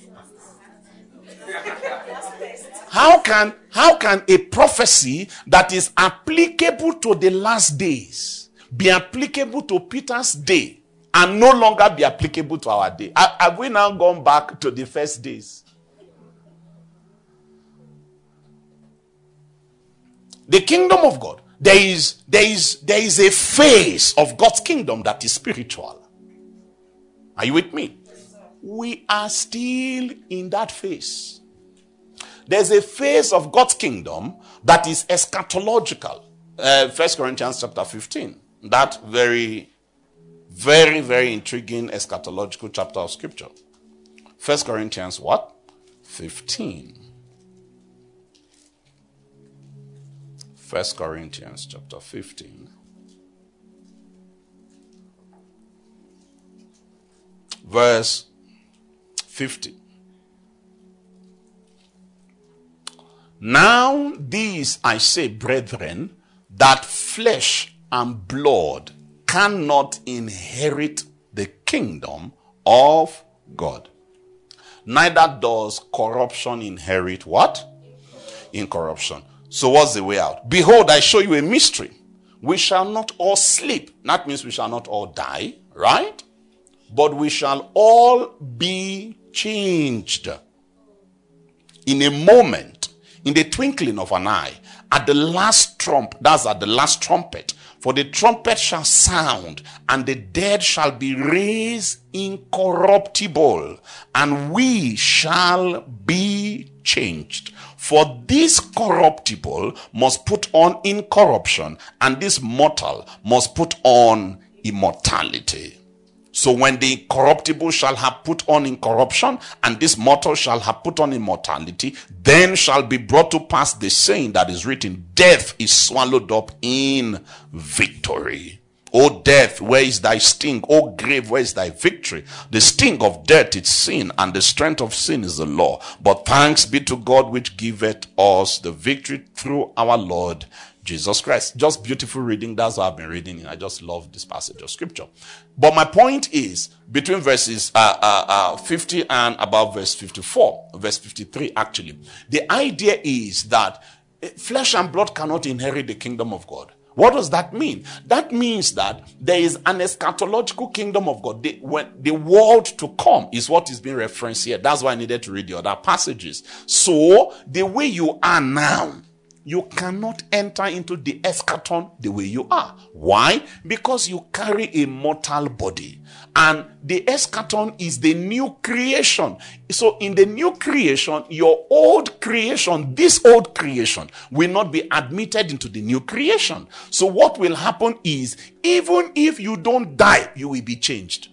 How can, how can a prophecy that is applicable to the last days be applicable to Peter's day and no longer be applicable to our day? Have we now gone back to the first days? The kingdom of God, there is, there is, there is a phase of God's kingdom that is spiritual. Are you with me? We are still in that phase. There's a phase of God's kingdom that is eschatological. Uh, First Corinthians chapter fifteen. That very, very, very intriguing eschatological chapter of scripture. First Corinthians what? fifteen. First Corinthians chapter fifteen. Verse fifty. Now these I say, brethren, that flesh and blood cannot inherit the kingdom of God. Neither does corruption inherit what? Incorruption. So what's the way out? Behold, I show you a mystery. We shall not all sleep. That means we shall not all die, right? But we shall all be changed in a moment, in the twinkling of an eye, at the last trump, that's at the last trumpet. For the trumpet shall sound, and the dead shall be raised incorruptible, and we shall be changed. For this corruptible must put on incorruption, and this mortal must put on immortality. So when the corruptible shall have put on incorruption, and this mortal shall have put on immortality, then shall be brought to pass the saying that is written, death is swallowed up in victory. O death, where is thy sting? O grave, where is thy victory? The sting of death is sin, and the strength of sin is the law. But thanks be to God which giveth us the victory through our Lord Jesus Christ. Just beautiful reading. That's what I've been reading. I just love this passage of scripture. But my point is, between verses uh, uh, uh, fifty and about verse fifty-four, verse fifty-three actually, the idea is that flesh and blood cannot inherit the kingdom of God. What does that mean? That means that there is an eschatological kingdom of God. The, when the world to come is what is being referenced here. That's why I needed to read the other passages. So, the way you are now, you cannot enter into the eschaton the way you are. Why? Because you carry a mortal body. And the eschaton is the new creation. So in the new creation, your old creation, this old creation, will not be admitted into the new creation. So what will happen is, even if you don't die, you will be changed.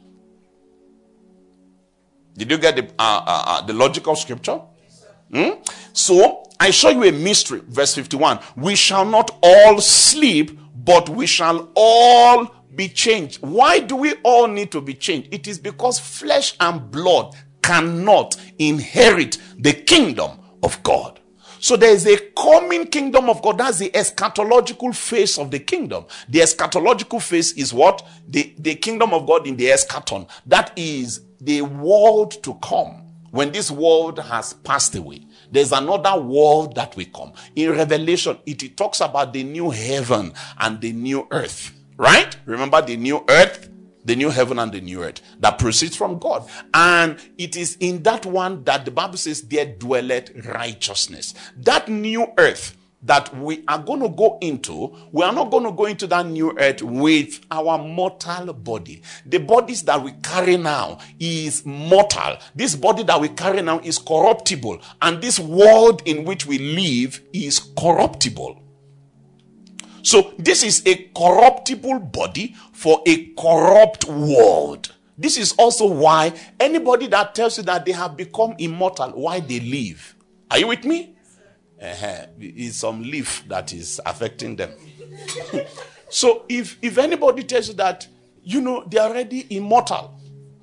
Did you get the, uh, uh, uh, the logical scripture? Hmm? So, I show you a mystery. Verse fifty-one. We shall not all sleep, but we shall all be changed. Why do we all need to be changed? It is because flesh and blood cannot inherit the kingdom of God. So there is a coming kingdom of God. That's the eschatological phase of the kingdom. The eschatological phase is what? The, the kingdom of God in the eschaton. That is the world to come. When this world has passed away, there's another world that will come. In Revelation, it, it talks about the new heaven and the new earth. Right? Remember the new earth, the new heaven and the new earth that proceeds from God. And it is in that one that the Bible says there dwelleth righteousness. That new earth, that we are going to go into, we are not going to go into that new earth with our mortal body. The bodies that we carry now is mortal. This body that we carry now is corruptible. And this world in which we live is corruptible. So this is a corruptible body for a corrupt world. This is also why anybody that tells you that they have become immortal, why they live. Are you with me? Uh-huh. It's some leaf that is affecting them. So if, if anybody tells you that, you know, they are already immortal.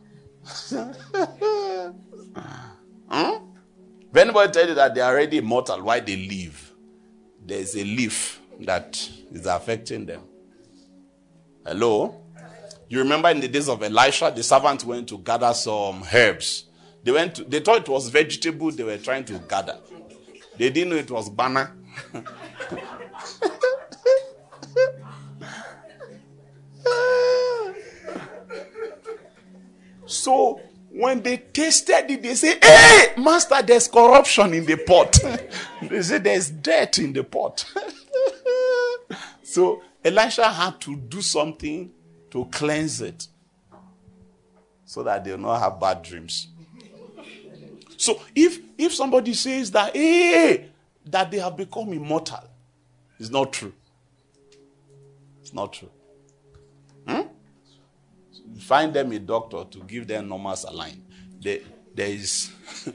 Huh? If anybody tells you that they are already immortal, why they live? There's a leaf that is affecting them. Hello? You remember in the days of Elisha, the servants went to gather some herbs. They went to, they thought it was vegetable they were trying to gather. They didn't know it was banana. So when they tasted it, they say, "Hey, master, there's corruption in the pot." They say there's dirt in the pot. So Elisha had to do something to cleanse it so that they'll not have bad dreams. So if if somebody says that, hey, that they have become immortal, it's not true. It's not true. Hmm? Find them a doctor to give them normal saline. There, there is...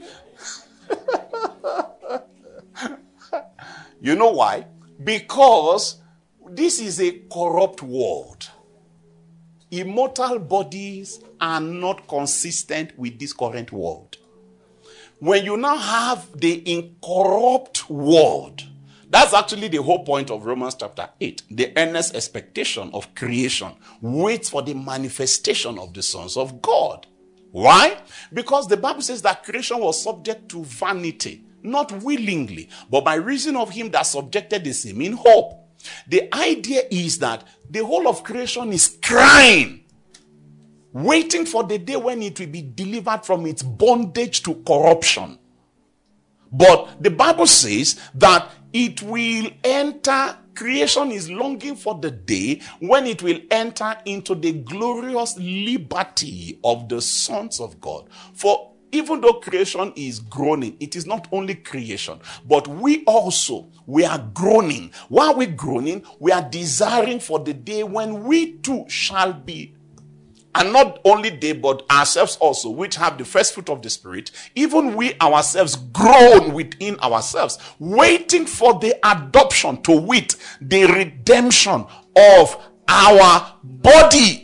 You know why? Because this is a corrupt world. Immortal bodies are not consistent with this current world. When you now have the incorrupt world, that's actually the whole point of Romans chapter eight. The earnest expectation of creation waits for the manifestation of the sons of God. Why? Because the Bible says that creation was subject to vanity, not willingly, but by reason of him that subjected the same in hope. The idea is that the whole of creation is crying, waiting for the day when it will be delivered from its bondage to corruption. But the Bible says that it will enter, creation is longing for the day when it will enter into the glorious liberty of the sons of God. For even though creation is groaning, it is not only creation, but we also, we are groaning. While we're groaning, we are desiring for the day when we too shall be, and not only they, but ourselves also, which have the first fruit of the Spirit, even we ourselves groan within ourselves, waiting for the adoption, to wit, the redemption of our body.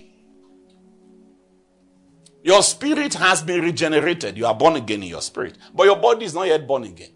Your spirit has been regenerated. You are born again in your spirit. But your body is not yet born again.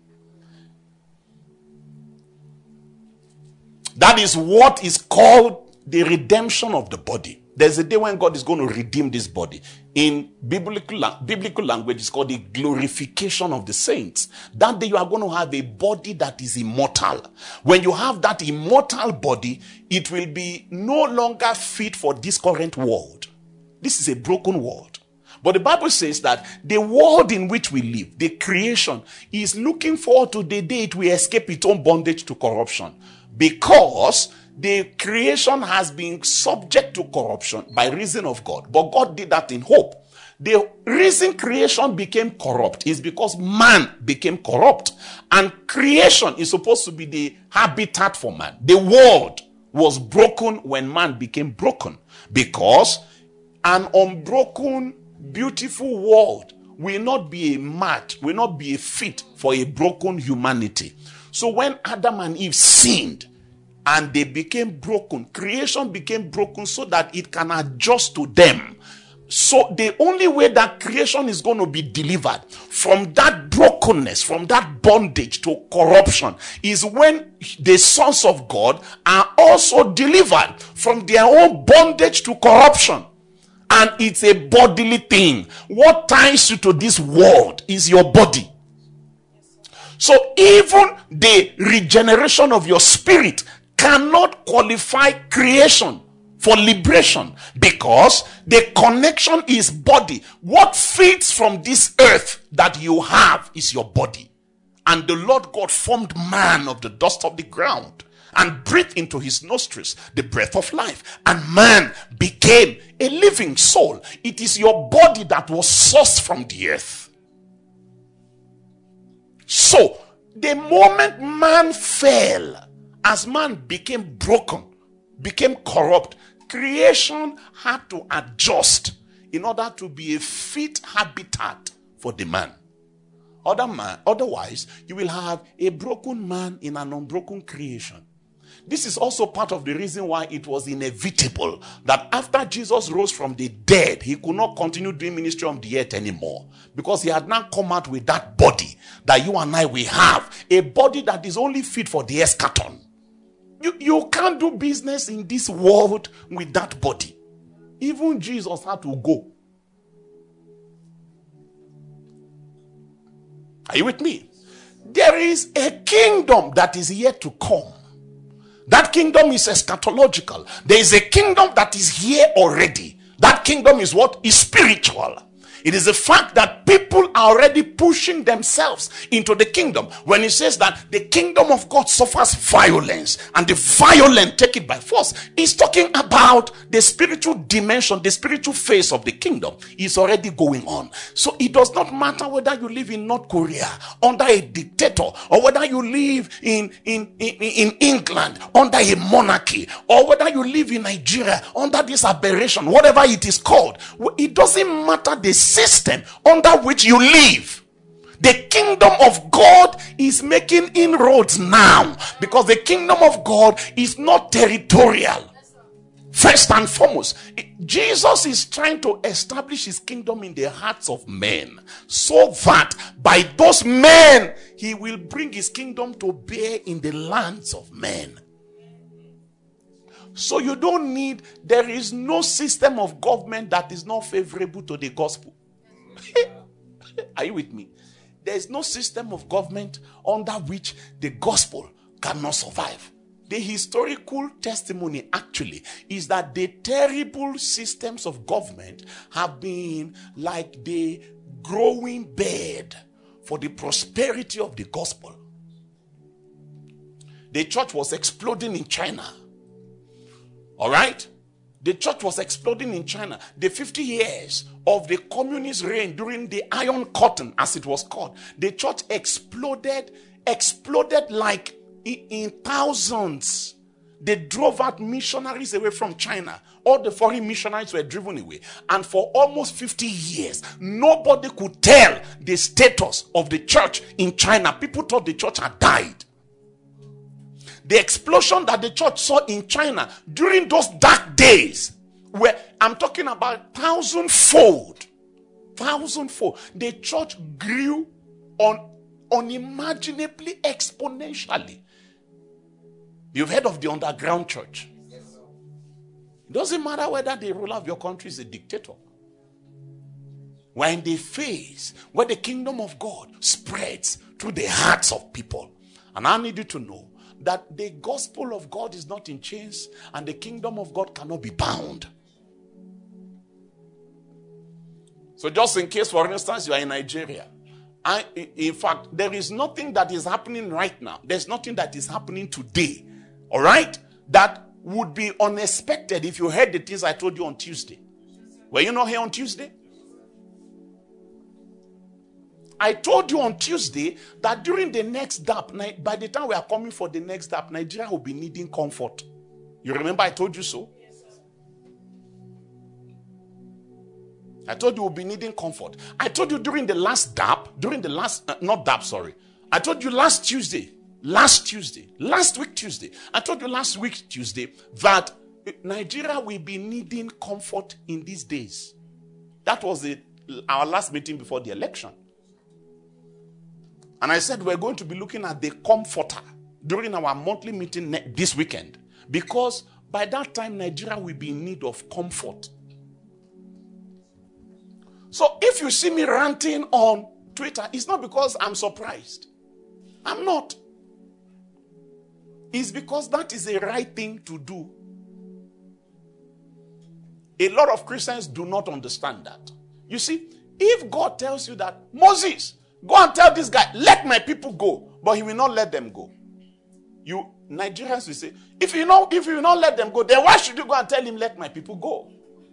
That is what is called the redemption of the body. There's a day when God is going to redeem this body. In biblical, biblical language, it's called the glorification of the saints. That day you are going to have a body that is immortal. When you have that immortal body, it will be no longer fit for this current world. This is a broken world. But the Bible says that the world in which we live, the creation, is looking forward to the day it will escape its own bondage to corruption. Because the creation has been subject to corruption by reason of God. But God did that in hope. The reason creation became corrupt is because man became corrupt. And creation is supposed to be the habitat for man. The world was broken when man became broken. Because an unbroken, beautiful world will not be a match, will not be a fit for a broken humanity. So when Adam and Eve sinned and they became broken, creation became broken so that it can adjust to them. So the only way that creation is going to be delivered from that brokenness, from that bondage to corruption, is when the sons of God are also delivered from their own bondage to corruption. And it's a bodily thing. What ties you to this world is your body. So even the regeneration of your spirit cannot qualify creation for liberation, because the connection is body. What feeds from this earth that you have is your body. And the Lord God formed man of the dust of the ground and breathed into his nostrils the breath of life. And man became a living soul. It is your body that was sourced from the earth. So, the moment man fell, as man became broken, became corrupt, creation had to adjust in order to be a fit habitat for the man. Other man, otherwise, you will have a broken man in an unbroken creation. This is also part of the reason why it was inevitable that after Jesus rose from the dead, he could not continue doing ministry on the earth anymore, because he had now come out with that body that you and I will have, a body that is only fit for the eschaton. You, you can't do business in this world with that body. Even Jesus had to go. Are you with me? There is a kingdom that is yet to come. That kingdom is eschatological. There is a kingdom that is here already. That kingdom is what? Is spiritual. It is the fact that people are already pushing themselves into the kingdom. When he says that the kingdom of God suffers violence and the violent take it by force, he's talking about the spiritual dimension, the spiritual phase of the kingdom is already going on. So it does not matter whether you live in North Korea under a dictator, or whether you live in, in, in, in England under a monarchy, or whether you live in Nigeria under this aberration, whatever it is called. It doesn't matter the system under which you live. The kingdom of God is making inroads now, because the kingdom of God is not territorial. First and foremost, Jesus is trying to establish his kingdom in the hearts of men, so that by those men he will bring his kingdom to bear in the lands of men. So you don't need, there is no system of government that is not favorable to the gospel. Are you with me? There is no system of government under which the gospel cannot survive. The historical testimony actually is that the terrible systems of government have been like the growing bed for the prosperity of the gospel. The church was exploding in China. All right? The church was exploding in China. The fifty years of the communist reign during the Iron Curtain, as it was called, the church exploded, exploded like in, in thousands. They drove out missionaries away from China. All the foreign missionaries were driven away. And for almost fifty years, nobody could tell the status of the church in China. People thought the church had died. The explosion that the church saw in China during those dark days, where I'm talking about thousandfold, thousandfold, the church grew on unimaginably exponentially. You've heard of the underground church. It doesn't matter whether the ruler of your country is a dictator. We're in the phase where the kingdom of God spreads through the hearts of people. And I need you to know that the gospel of God is not in chains, and the kingdom of God cannot be bound. So just in case, for instance, you are in Nigeria, I, in fact, there is nothing that is happening right now. There's nothing that is happening today, all right, that would be unexpected if you heard the things I told you on Tuesday. Were you not here on Tuesday? I told you on Tuesday that during the next D A P, by the time we are coming for the next D A P, Nigeria will be needing comfort. You remember I told you so? Yes, sir. I told you we'll be needing comfort. I told you during the last D A P, during the last, uh, not D A P, sorry. I told you last Tuesday, last Tuesday, last week Tuesday. I told you last week Tuesday that Nigeria will be needing comfort in these days. That was the, our last meeting before the election. And I said we're going to be looking at the comforter during our monthly meeting this weekend, because by that time Nigeria will be in need of comfort. So if you see me ranting on Twitter, it's not because I'm surprised. I'm not. It's because that is the right thing to do. A lot of Christians do not understand that. You see, if God tells you that, Moses, Go and tell this guy, let my people go. But he will not let them go. You Nigerians will say, if you know, if you will not let them go, then why should you go and tell him, let my people go?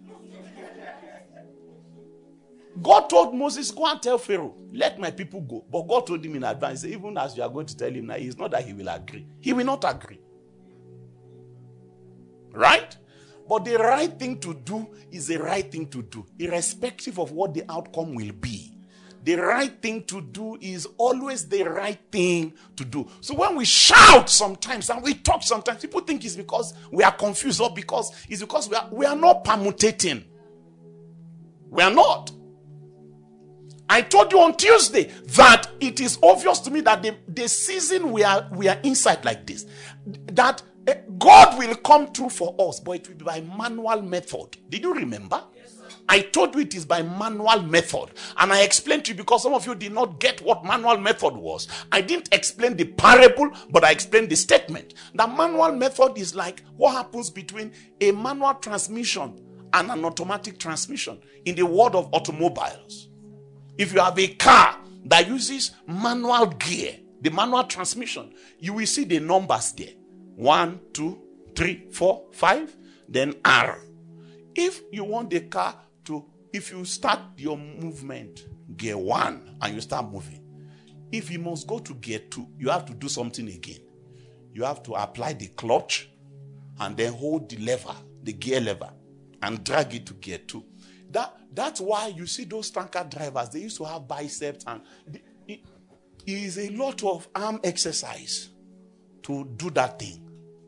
God told Moses, go and tell Pharaoh, let my people go. But God told him in advance, even as you are going to tell him now, it's not that he will agree. He will not agree. Right? But the right thing to do is the right thing to do, irrespective of what the outcome will be. The right thing to do is always the right thing to do. So when we shout sometimes and we talk sometimes, people think it's because we are confused or because it's because we are, we are not permutating. We are not. I told you on Tuesday that it is obvious to me that the, the season we are, we are inside like this, that God will come through for us, but it will be by manual method. Did you remember? Yes, sir. I told you it is by manual method. And I explained to you because some of you did not get what manual method was. I didn't explain the parable, but I explained the statement. The manual method is like what happens between a manual transmission and an automatic transmission in the world of automobiles. If you have a car that uses manual gear, the manual transmission, you will see the numbers there. One, two, three, four, five, then R. If you want the car to, if you start your movement, gear one, and you start moving, if you must go to gear two, you have to do something again. You have to apply the clutch and then hold the lever, the gear lever, and drag it to gear two. That, that's why you see those tanker drivers, they used to have biceps, and it, it is a lot of arm exercise to do that thing.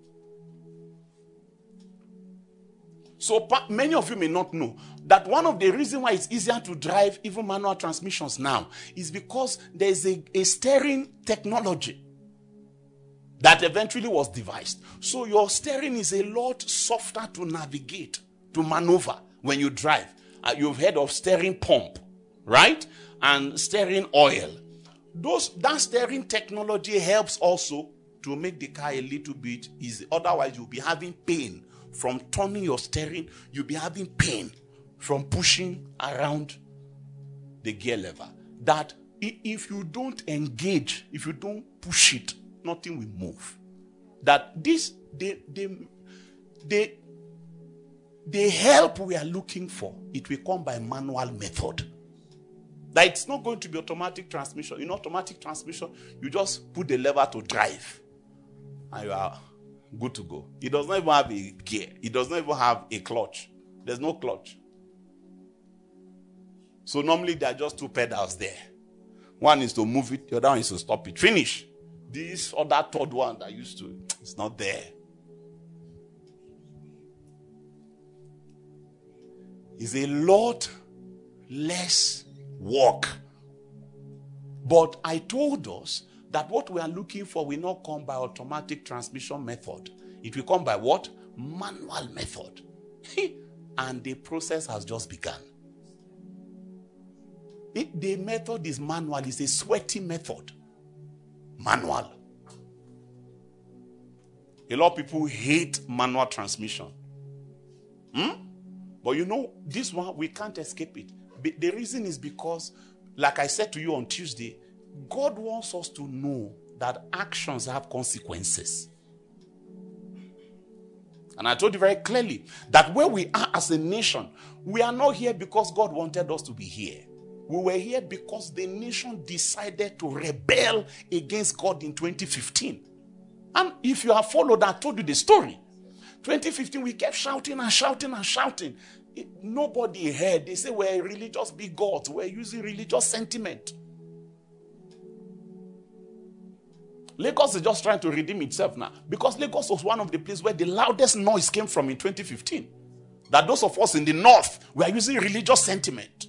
So many of you may not know that one of the reasons why it's easier to drive even manual transmissions now is because there is a, a steering technology that eventually was devised. So your steering is a lot softer to navigate, to maneuver when you drive. Uh, you've heard of steering pump, right? And steering oil. Those, that steering technology helps also to make the car a little bit easy. Otherwise, you'll be having pain from turning your steering. You'll be having pain from pushing around the gear lever. That if you don't engage, if you don't push it, nothing will move. That this, the, the, the, the help we are looking for, it will come by manual method. That it's not going to be automatic transmission. In automatic transmission, you just put the lever to drive, and you are good to go. It does not even have a gear. It does not even have a clutch. There's no clutch. So normally there are just two pedals there. One is to move it, the other one is to stop it. Finish. This other third one that used to, it's not there. It's a lot less work. But I told us that what we are looking for will not come by automatic transmission method. It will come by what? Manual method. And the process has just begun. It, the method is manual. It's a sweaty method. Manual. A lot of people hate manual transmission. Hmm? But you know, this one, we can't escape it. But the reason is because, like I said to you on Tuesday, God wants us to know that actions have consequences. And I told you very clearly that where we are as a nation, we are not here because God wanted us to be here. We were here because the nation decided to rebel against God in twenty fifteen. And if you have followed, I told you the story. twenty fifteen, we kept shouting and shouting and shouting. It, nobody heard. They say we're religious bigots. We're using religious sentiment. Lagos is just trying to redeem itself now. Because Lagos was one of the places where the loudest noise came from in twenty fifteen. That those of us in the north were using religious sentiment.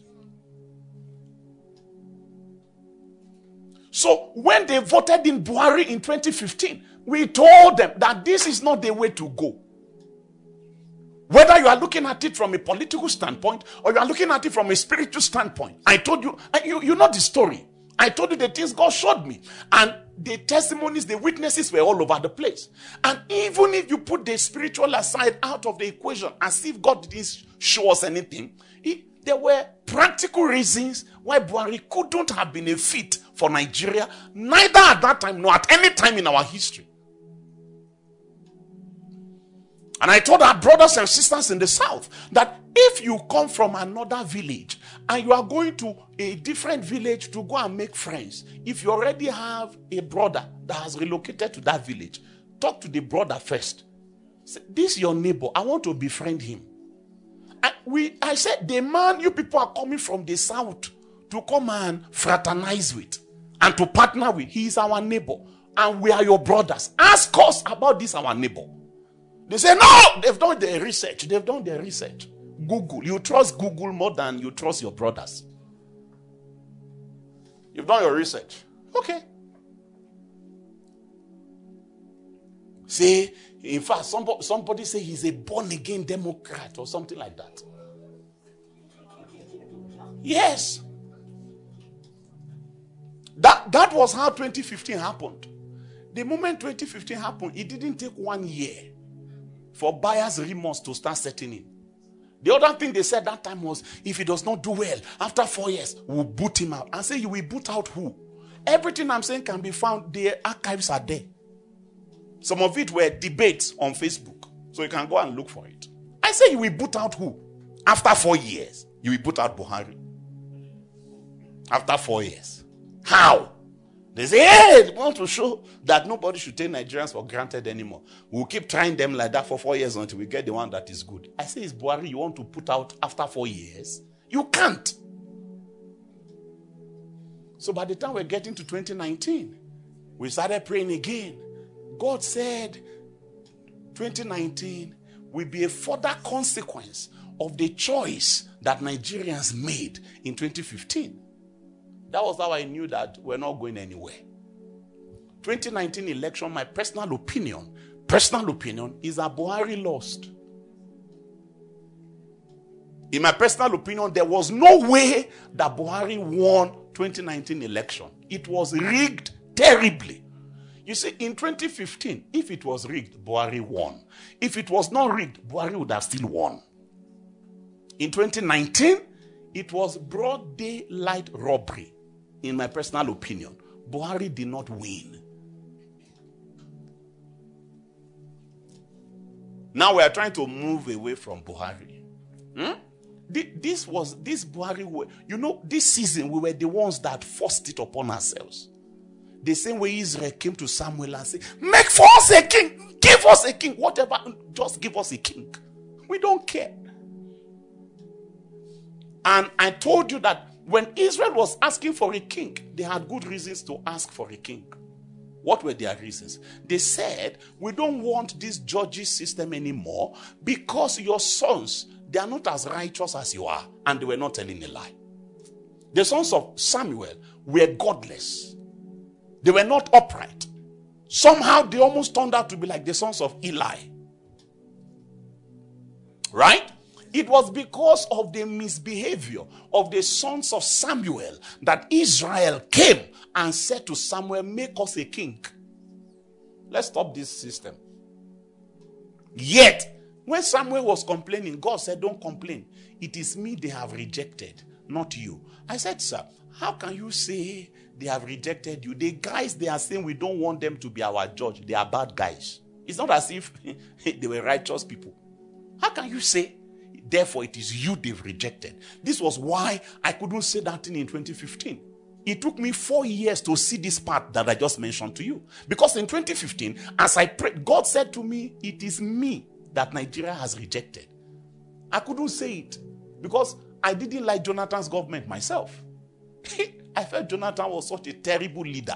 So when they voted in Buhari in twenty fifteen, we told them that this is not the way to go. Whether you are looking at it from a political standpoint or you are looking at it from a spiritual standpoint. I told you, you, you know the story. I told you the things God showed me. And the testimonies, the witnesses were all over the place. And even if you put the spiritual aside out of the equation, as if God didn't show us anything, he, there were practical reasons why Buhari couldn't have been a fit for Nigeria, neither at that time nor at any time in our history. And I told our brothers and sisters in the South that if you come from another village and you are going to a different village to go and make friends, if you already have a brother that has relocated to that village, talk to the brother first. Say, this is your neighbor. I want to befriend him. I, we, I said, the man you people are coming from the South to come and fraternize with and to partner with, he is our neighbor. And we are your brothers. Ask us about this, our neighbor. They say, no, they've done their research. They've done their research. Google. You trust Google more than you trust your brothers. You've done your research. Okay. Say, in fact, somebody, somebody say he's a born-again Democrat or something like that. Yes. That, that was how twenty fifteen happened. The moment twenty fifteen happened, it didn't take one year for buyer's remorse to start setting in. The other thing they said that time was, if he does not do well, after four years, we'll boot him out. I say, you will boot out who? Everything I'm saying can be found. The archives are there. Some of it were debates on Facebook. So you can go and look for it. I say, you will boot out who? After four years, you will boot out Buhari. After four years. How? They say, hey, they want to show that nobody should take Nigerians for granted anymore. We'll keep trying them like that for four years until we get the one that is good. I say, it's Buhari you want to put out after four years? You can't. So by the time we're getting to twenty nineteen, we started praying again. God said twenty nineteen will be a further consequence of the choice that Nigerians made in twenty fifteen. That was how I knew that we're not going anywhere. twenty nineteen election, my personal opinion, personal opinion is that Buhari lost. In my personal opinion, there was no way that Buhari won twenty nineteen election. It was rigged terribly. You see, in twenty fifteen, if it was rigged, Buhari won. If it was not rigged, Buhari would have still won. In twenty nineteen, it was broad daylight robbery. In my personal opinion, Buhari did not win. Now we are trying to move away from Buhari. Hmm? This was, this Buhari, you know, this season we were the ones that forced it upon ourselves. The same way Israel came to Samuel and said, make for us a king, give us a king, whatever, just give us a king. We don't care. And I told you that when Israel was asking for a king, they had good reasons to ask for a king. What were their reasons? They said, we don't want this judges system anymore because your sons, they are not as righteous as you are, and they were not telling a lie. The sons of Samuel were godless. They were not upright. Somehow they almost turned out to be like the sons of Eli. Right? It was because of the misbehavior of the sons of Samuel that Israel came and said to Samuel, make us a king. Let's stop this system. Yet, when Samuel was complaining, God said, don't complain. It is me they have rejected, not you. I said, sir, how can you say they have rejected you? The guys they are saying we don't want them to be our judge, they are bad guys. It's not as if they were righteous people. How can you say, therefore it is you they've rejected? This was why I couldn't say that thing in twenty fifteen. It took me four years to see this part that I just mentioned to you. Because in twenty fifteen, as I prayed, God said to me, it is me that Nigeria has rejected. I couldn't say it because I didn't like Jonathan's government myself. I felt Jonathan was such a terrible leader.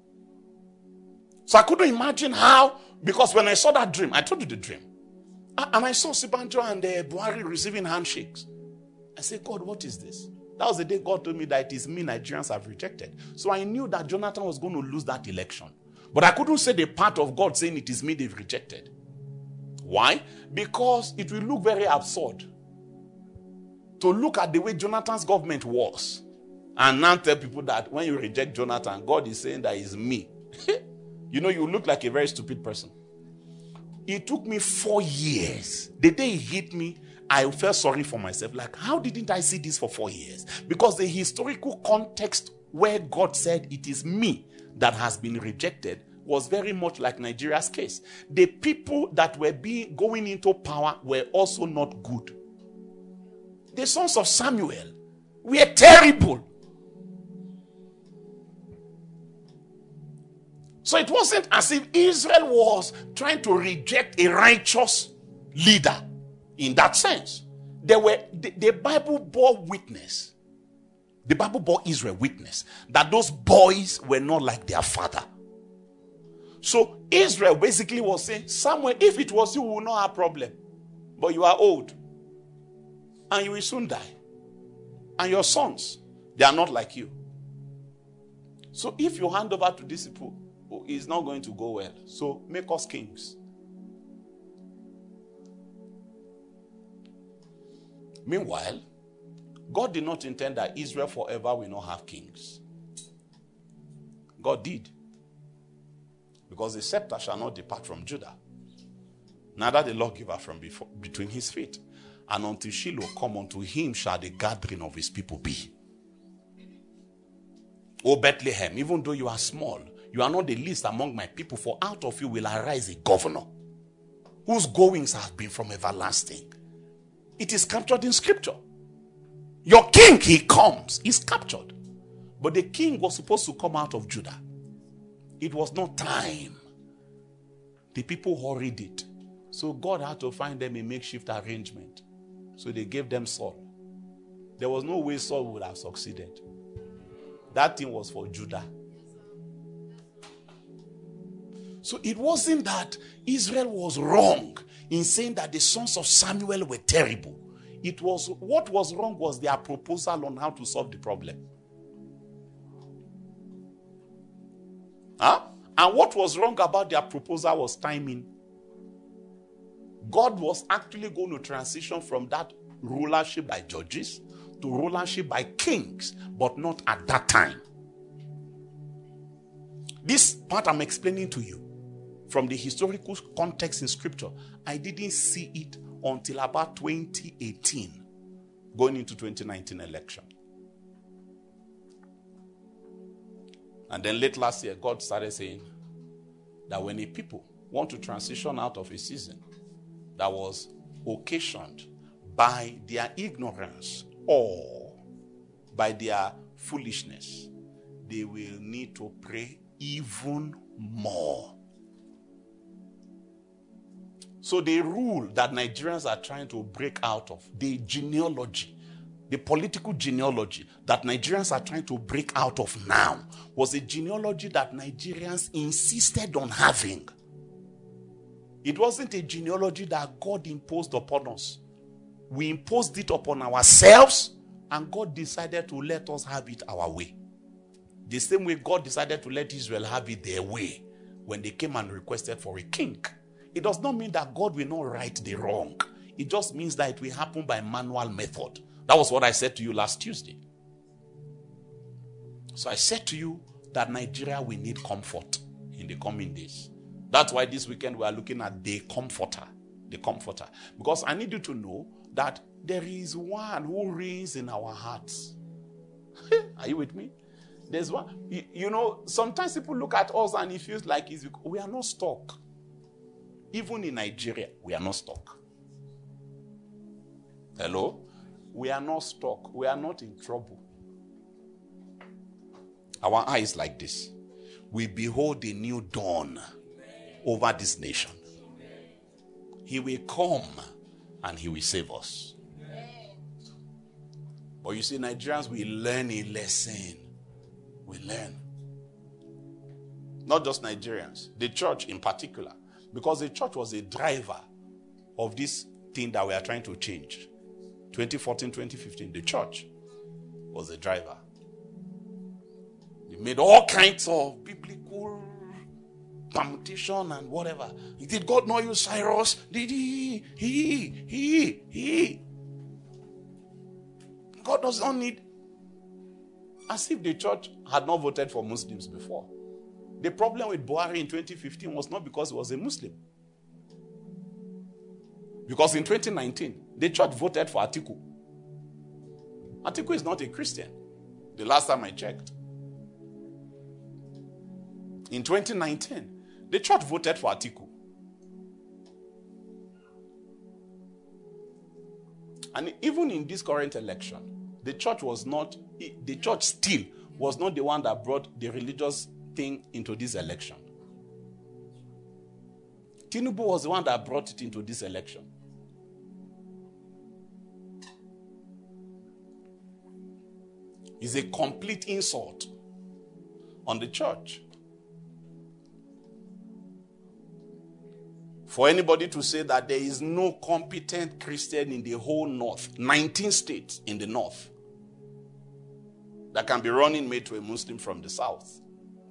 So I couldn't imagine how, because when I saw that dream, I told you the dream. And I saw Sibanjo and uh, Buhari receiving handshakes. I said, God, what is this? That was the day God told me that it is me Nigerians have rejected. So I knew that Jonathan was going to lose that election. But I couldn't say the part of God saying it is me they've rejected. Why? Because it will look very absurd to look at the way Jonathan's government was and now tell people that when you reject Jonathan, God is saying that it's me. You know, you look like a very stupid person. It took me four years. The day he hit me, I felt sorry for myself. Like, how didn't I see this for four years? Because the historical context where God said it is me that has been rejected was very much like Nigeria's case. The people that were being going into power were also not good. The sons of Samuel were terrible. So it wasn't as if Israel was trying to reject a righteous leader in that sense. There were the, the Bible bore witness. The Bible bore Israel witness that those boys were not like their father. So Israel basically was saying, Samuel, if it was you, we will not have problem. But you are old. And you will soon die. And your sons, they are not like you. So if you hand over to these people, it's not going to go well. So make us kings. Meanwhile, God did not intend that Israel forever will not have kings. God did. Because the scepter shall not depart from Judah, neither the lawgiver from before, between his feet. And until Shiloh come, unto him shall the gathering of his people be. O Bethlehem, even though you are small, you are not the least among my people, for out of you will arise a governor, whose goings have been from everlasting. It is captured in scripture. Your king, he comes, is captured. But the king was supposed to come out of Judah. It was not time. The people hurried it. So God had to find them a makeshift arrangement. So they gave them Saul. There was no way Saul would have succeeded. That thing was for Judah. So it wasn't that Israel was wrong in saying that the sons of Samuel were terrible. It was, what was wrong was their proposal on how to solve the problem. Huh? And what was wrong about their proposal was timing. God was actually going to transition from that rulership by judges to rulership by kings, but not at that time. This part I'm explaining to you from the historical context in scripture, I didn't see it until about twenty eighteen, going into twenty nineteen election. And then late last year, God started saying that when a people want to transition out of a season that was occasioned by their ignorance or by their foolishness, they will need to pray even more. So the rule that Nigerians are trying to break out of, the genealogy, the political genealogy that Nigerians are trying to break out of now, was a genealogy that Nigerians insisted on having. It wasn't a genealogy that God imposed upon us. We imposed it upon ourselves, and God decided to let us have it our way. The same way God decided to let Israel have it their way when they came and requested for a king. It does not mean that God will not right the wrong. It just means that it will happen by manual method. That was what I said to you last Tuesday. So I said to you that Nigeria will need comfort in the coming days. That's why this weekend we are looking at the comforter. The comforter. Because I need you to know that there is one who reigns in our hearts. Are you with me? There's one. You, you know, sometimes people look at us and it feels like it's, we are not stuck. Even in Nigeria, we are not stuck. Hello? We are not stuck. We are not in trouble. Our eyes like this. We behold a new dawn over this nation. He will come and he will save us. But you see, Nigerians, we learn a lesson. We learn. Not just Nigerians, the church in particular. Because the church was a driver of this thing that we are trying to change. twenty fourteen, twenty fifteen, the church was a driver. They made all kinds of biblical permutation and whatever. Did God not use Cyrus? Did he? He, he, he. God does not need. As if the church had not voted for Muslims before. The problem with Buhari in twenty fifteen was not because he was a Muslim. Because in twenty nineteen, the church voted for Atiku. Atiku is not a Christian. The last time I checked. In twenty nineteen, the church voted for Atiku. And even in this current election, the church was not, the church still was not the one that brought the religious thing into this election. Tinubu was the one that brought it into this election. It's a complete insult on the church. For anybody to say that there is no competent Christian in the whole North, nineteen states in the North, that can be running mate to a Muslim from the South.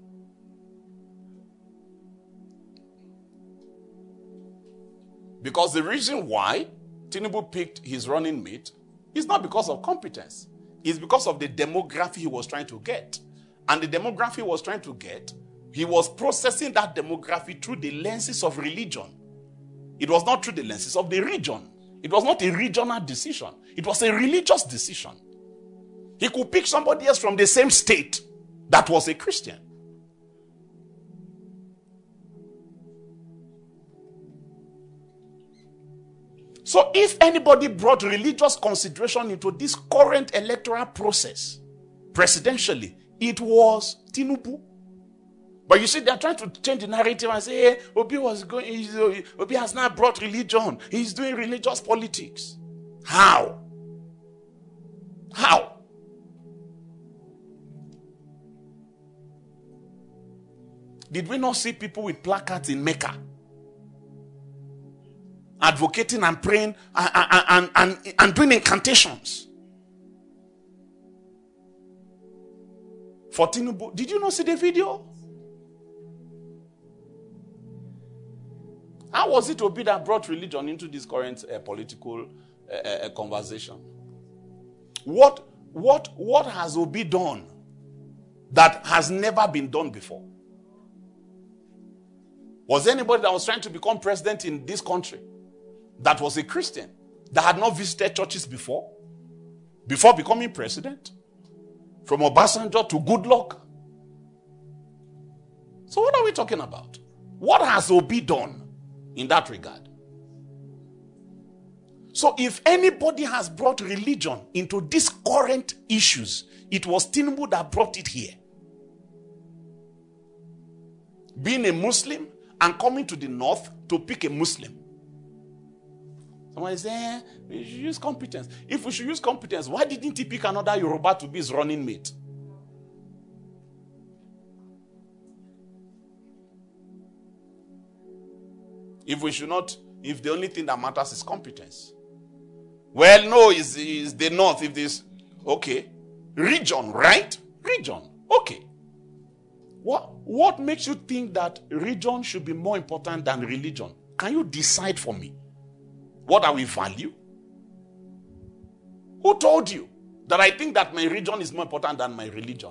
Because the reason why Tinubu picked his running mate is not because of competence. It's because of the demography he was trying to get. And the demography he was trying to get, he was processing that demography through the lenses of religion. It was not through the lenses of the region. It was not a regional decision. It was a religious decision. He could pick somebody else from the same state that was a Christian. So if anybody brought religious consideration into this current electoral process, presidentially, it was Tinubu. But you see, they're trying to change the narrative and say, hey, Obi was going, Obi has now brought religion. He's doing religious politics. How? How? Did we not see people with placards in Mecca advocating and praying and, and, and, and, and doing incantations for Tinubu? Did you not see the video? How was it Obi that brought religion into this current uh, political uh, uh, conversation? What, what, what has Obi done that has never been done before? Was there anybody that was trying to become president in this country that was a Christian, that had not visited churches before, before becoming president? From Obasanjo to Goodluck. So what are we talking about? What has Obi done in that regard? So if anybody has brought religion into these current issues, it was Tinubu that brought it here. Being a Muslim and coming to the North to pick a Muslim. Somebody say, eh, we should use competence. If we should use competence, why didn't he pick another Yoruba to be his running mate? If we should not, if the only thing that matters is competence. Well, no, is is the North. If this, okay, region, right? Region, okay. What what makes you think that region should be more important than religion? Can you decide for me? What are we value? Who told you that I think that my region is more important than my religion?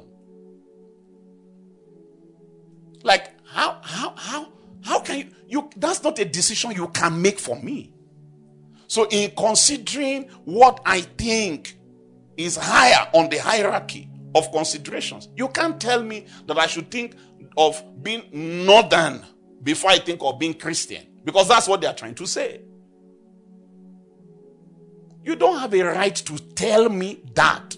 Like, how, how, how, how can you, you, that's not a decision you can make for me. So in considering what I think is higher on the hierarchy of considerations, you can't tell me that I should think of being northern before I think of being Christian. Because that's what they are trying to say. You don't have a right to tell me that.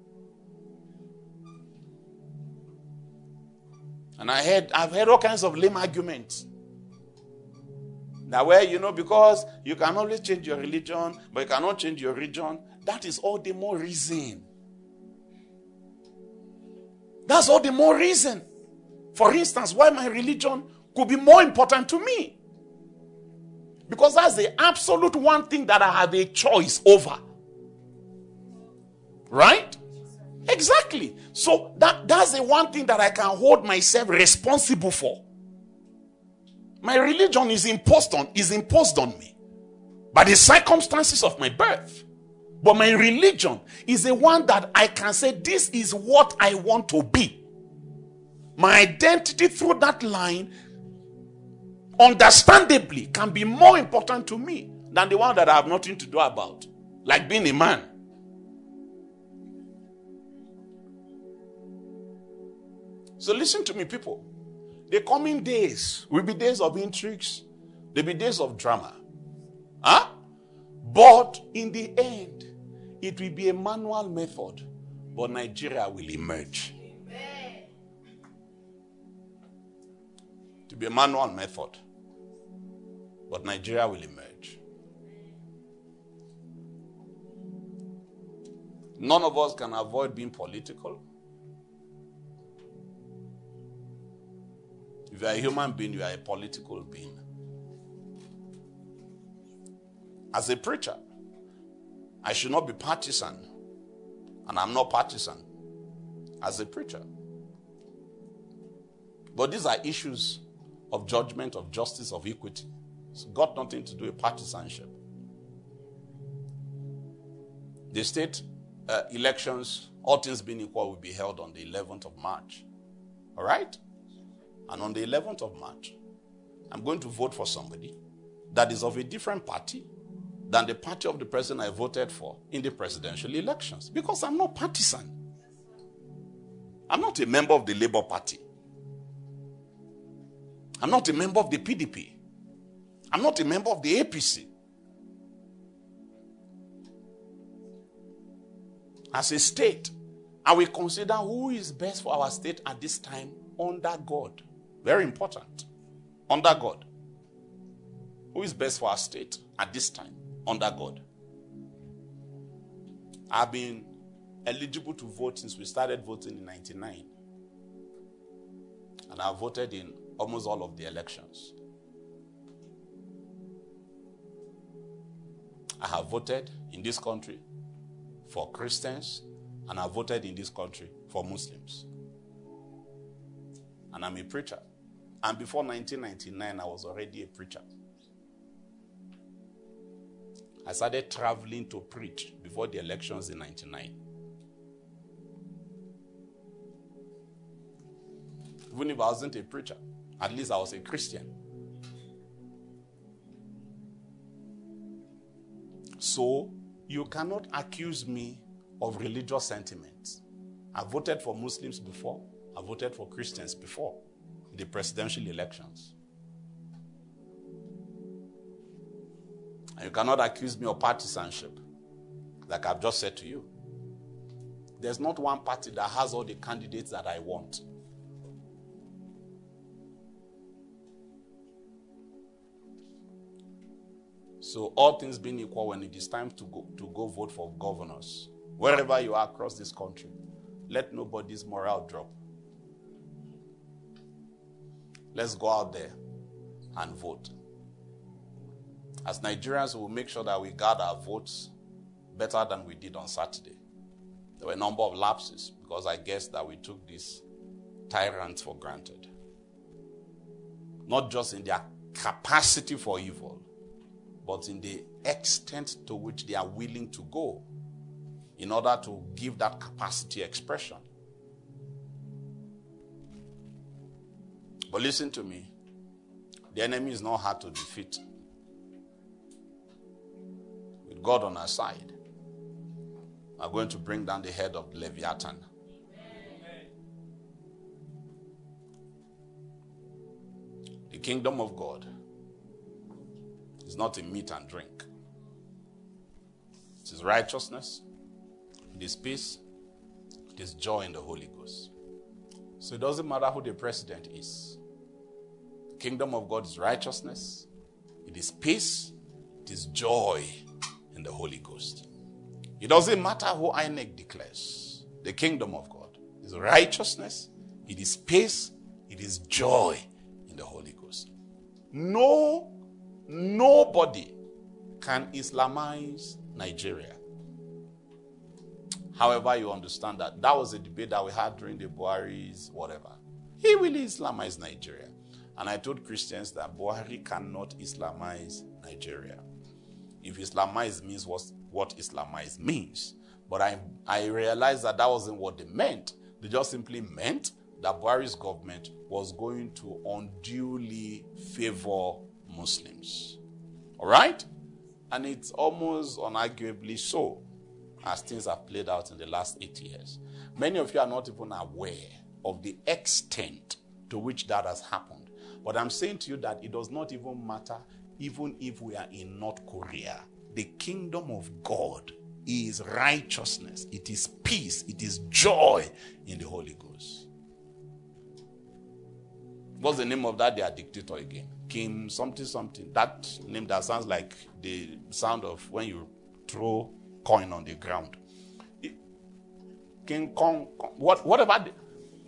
And I heard, I've heard all kinds of lame arguments. That where, you know, because you can always change your religion, but you cannot change your religion. That is all the more reason. That's all the more reason. For instance, why my religion could be more important to me. Because that's the absolute one thing that I have a choice over. Right? Exactly. So that, that's the one thing that I can hold myself responsible for. My religion is imposed on, is imposed on me by the circumstances of my birth. But my religion is the one that I can say, this is what I want to be. My identity through that line, understandably, can be more important to me than the one that I have nothing to do about. like being a man. So listen to me, people. The coming days will be days of intrigues. They'll be days of drama. Huh? But in the end, it will be a manual method. But Nigeria will emerge. Amen. It will be a manual method. But Nigeria will emerge. None of us can avoid being political. If you are a human being, you are a political being. As a preacher, I should not be partisan. And I'm not partisan as a preacher. But these are issues of judgment, of justice, of equity. It's got nothing to do with partisanship. The state uh, elections, all things being equal, will be held on the eleventh of March. All right? And on the eleventh of March, I'm going to vote for somebody that is of a different party than the party of the president I voted for in the presidential elections. Because I'm not partisan. I'm not a member of the Labour Party. I'm not a member of the P D P. I'm not a member of the A P C. As a state, I will consider who is best for our state at this time under God. Very important. Under God. Who is best for our state at this time? Under God. I've been eligible to vote since we started voting in ninety-nine. And I've voted in almost all of the elections. I have voted in this country for Christians, and I voted in this country for Muslims. And I'm a preacher. And before nineteen ninety-nine, I was already a preacher. I started traveling to preach before the elections in ninety-nine. Even if I wasn't a preacher, at least I was a Christian. So, you cannot accuse me of religious sentiments. I voted for Muslims before. I voted for Christians before in the presidential elections. And you cannot accuse me of partisanship, like I've just said to you. There's not one party that has all the candidates that I want. So all things being equal, when it is time to go, to go vote for governors, wherever you are across this country, let nobody's morale drop. Let's go out there and vote. As Nigerians, we will make sure that we guard our votes better than we did on Saturday. There were a number of lapses because I guess that we took these tyrants for granted. Not just in their capacity for evil, but in the extent to which they are willing to go in order to give that capacity expression. But listen to me. The enemy is not hard to defeat. With God on our side, we are going to bring down the head of Leviathan. Amen. The kingdom of God is not in meat and drink. It is righteousness, it is peace, it is joy in the Holy Ghost. So it doesn't matter who the president is. The kingdom of God is righteousness, it is peace, it is joy in the Holy Ghost. It doesn't matter who I N E C declares. The kingdom of God is righteousness, it is peace, it is joy in the Holy Ghost. No Nobody can Islamize Nigeria. However, you understand that that was a debate that we had during the Buhari's whatever. He will Islamize Nigeria. And I told Christians that Buhari cannot Islamize Nigeria. If Islamize means what, what Islamize means. But I, I realized that that wasn't what they meant. They just simply meant that Buhari's government was going to unduly favor Muslims. All right? And it's almost unarguably so, as things have played out in the last eight years. Many of you are not even aware of the extent to which that has happened. But I'm saying to you that it does not even matter, even if we are in North Korea. The kingdom of God is righteousness, it is peace, it is joy in the Holy Ghost. What's the name of that their dictator again? Kim something something. That name that sounds like the sound of when you throw coin on the ground. King Kong, what whatever the,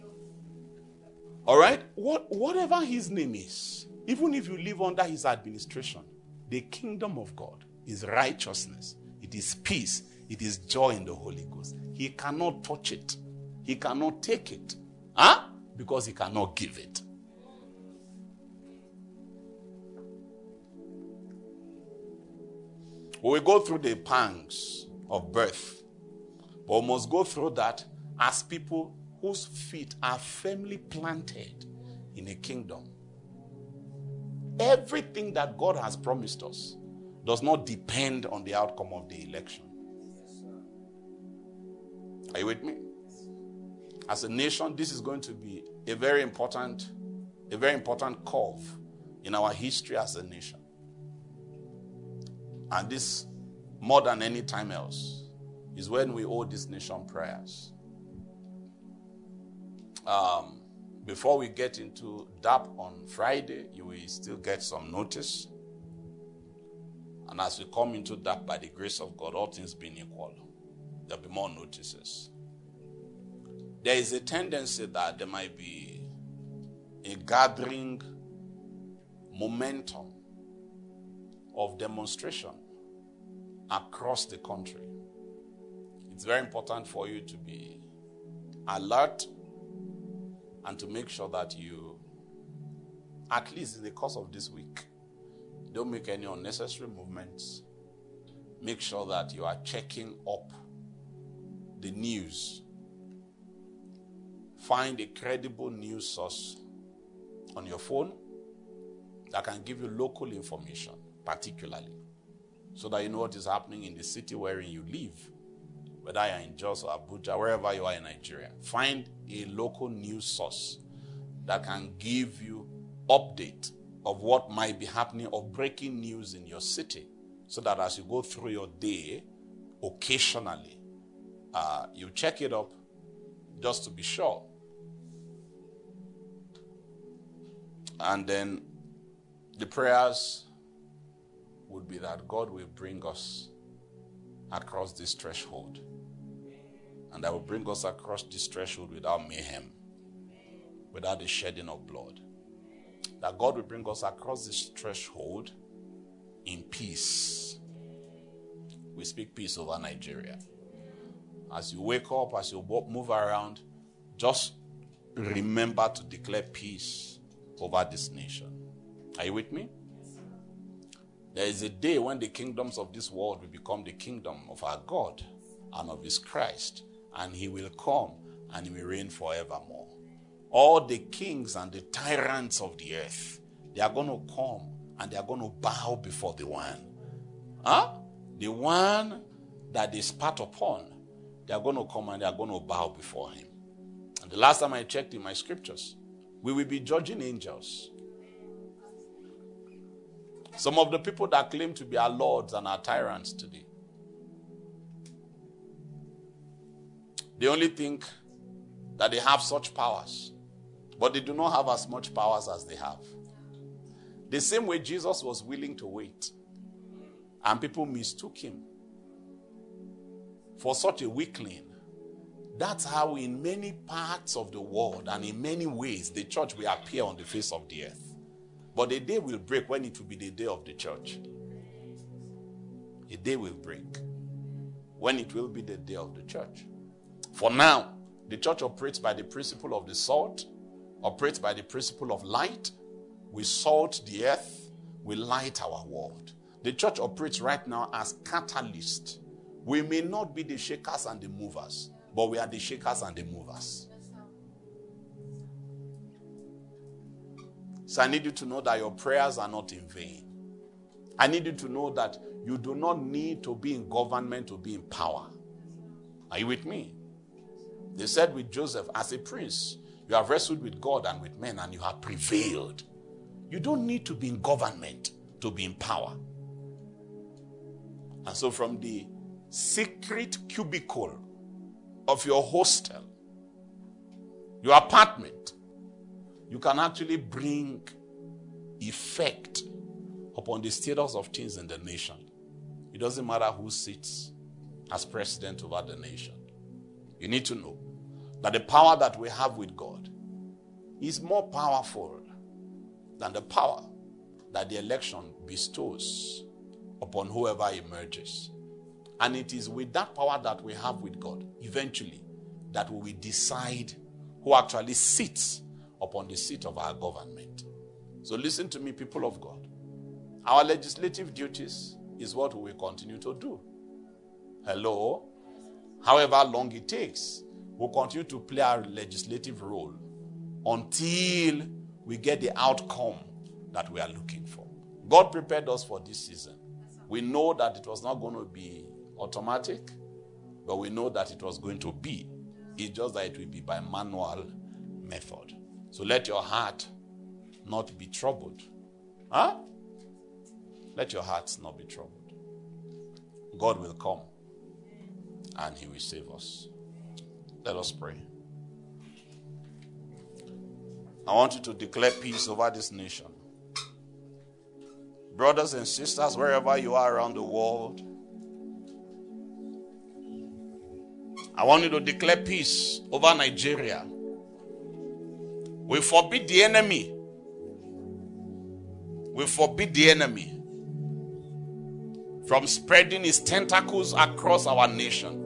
all right? What whatever his name is, even if you live under his administration, the kingdom of God is righteousness, it is peace, it is joy in the Holy Ghost. He cannot touch it. He cannot take it. Huh? Because he cannot give it. We go through the pangs of birth, but we must go through that as people whose feet are firmly planted in a kingdom. Everything that God has promised us does not depend on the outcome of the election. Are you with me? As a nation, this is going to be a very important, a very important curve in our history as a nation. And this, more than any time else, is when we owe this nation prayers. Um, before we get into D A P on Friday, you will still get some notice. And as we come into D A P, by the grace of God, all things being equal, there'll be more notices. There is a tendency that there might be a gathering momentum of demonstration across the country. It's very important for you to be alert and to make sure that you, at least in the course of this week, don't make any unnecessary movements. Make sure that you are checking up the news. Find a credible news source on your phone that can give you local information, particularly, so that you know what is happening in the city wherein you live, whether you're in Jos or Abuja, wherever you are in Nigeria. Find a local news source that can give you update of what might be happening or breaking news in your city, so that as you go through your day, occasionally, uh, you check it up just to be sure. And then the prayers would be that God will bring us across this threshold. And that will bring us across this threshold without mayhem, without the shedding of blood. That God will bring us across this threshold in peace. We speak peace over Nigeria. As you wake up, as you move around, just remember to declare peace over this nation. Are you with me? There is a day when the kingdoms of this world will become the kingdom of our God and of his Christ, and he will come and he will reign forevermore. All the kings and the tyrants of the earth, they are going to come and they are going to bow before the one. Huh? The one that they spat upon, they are going to come and they are going to bow before him. And the last time I checked in my scriptures, we will be judging angels. Some of the people that claim to be our lords and our tyrants today, they only think that they have such powers, but they do not have as much powers as they have. The same way Jesus was willing to wait, and people mistook him for such a weakling. That's how in many parts of the world and in many ways the church will appear on the face of the earth. But the day will break when it will be the day of the church. A day will break when it will be the day of the church. For now, the church operates by the principle of the salt, operates by the principle of light. We salt the earth, we light our world. The church operates right now as catalyst. We may not be the shakers and the movers, but we are the shakers and the movers. So I need you to know that your prayers are not in vain. I need you to know that you do not need to be in government to be in power. Are you with me? They said with Joseph, as a prince, you have wrestled with God and with men and you have prevailed. You don't need to be in government to be in power. And so from the secret cubicle of your hostel, your apartment, you can actually bring effect upon the status of things in the nation. It doesn't matter who sits as president over the nation. You need to know that the power that we have with God is more powerful than the power that the election bestows upon whoever emerges. And it is with that power that we have with God, eventually, that we will decide who actually sits upon the seat of our government. So listen to me, people of God. Our legislative duties is what we will continue to do. Hello? However long it takes, we'll continue to play our legislative role until we get the outcome that we are looking for. God prepared us for this season. We know that it was not going to be automatic, but we know that it was going to be. It's just that it will be by manual method. So let your heart not be troubled. Huh? Let your hearts not be troubled. God will come and he will save us. Let us pray. I want you to declare peace over this nation. Brothers and sisters, wherever you are around the world, I want you to declare peace over Nigeria. We forbid the enemy. We forbid the enemy from spreading his tentacles across our nation.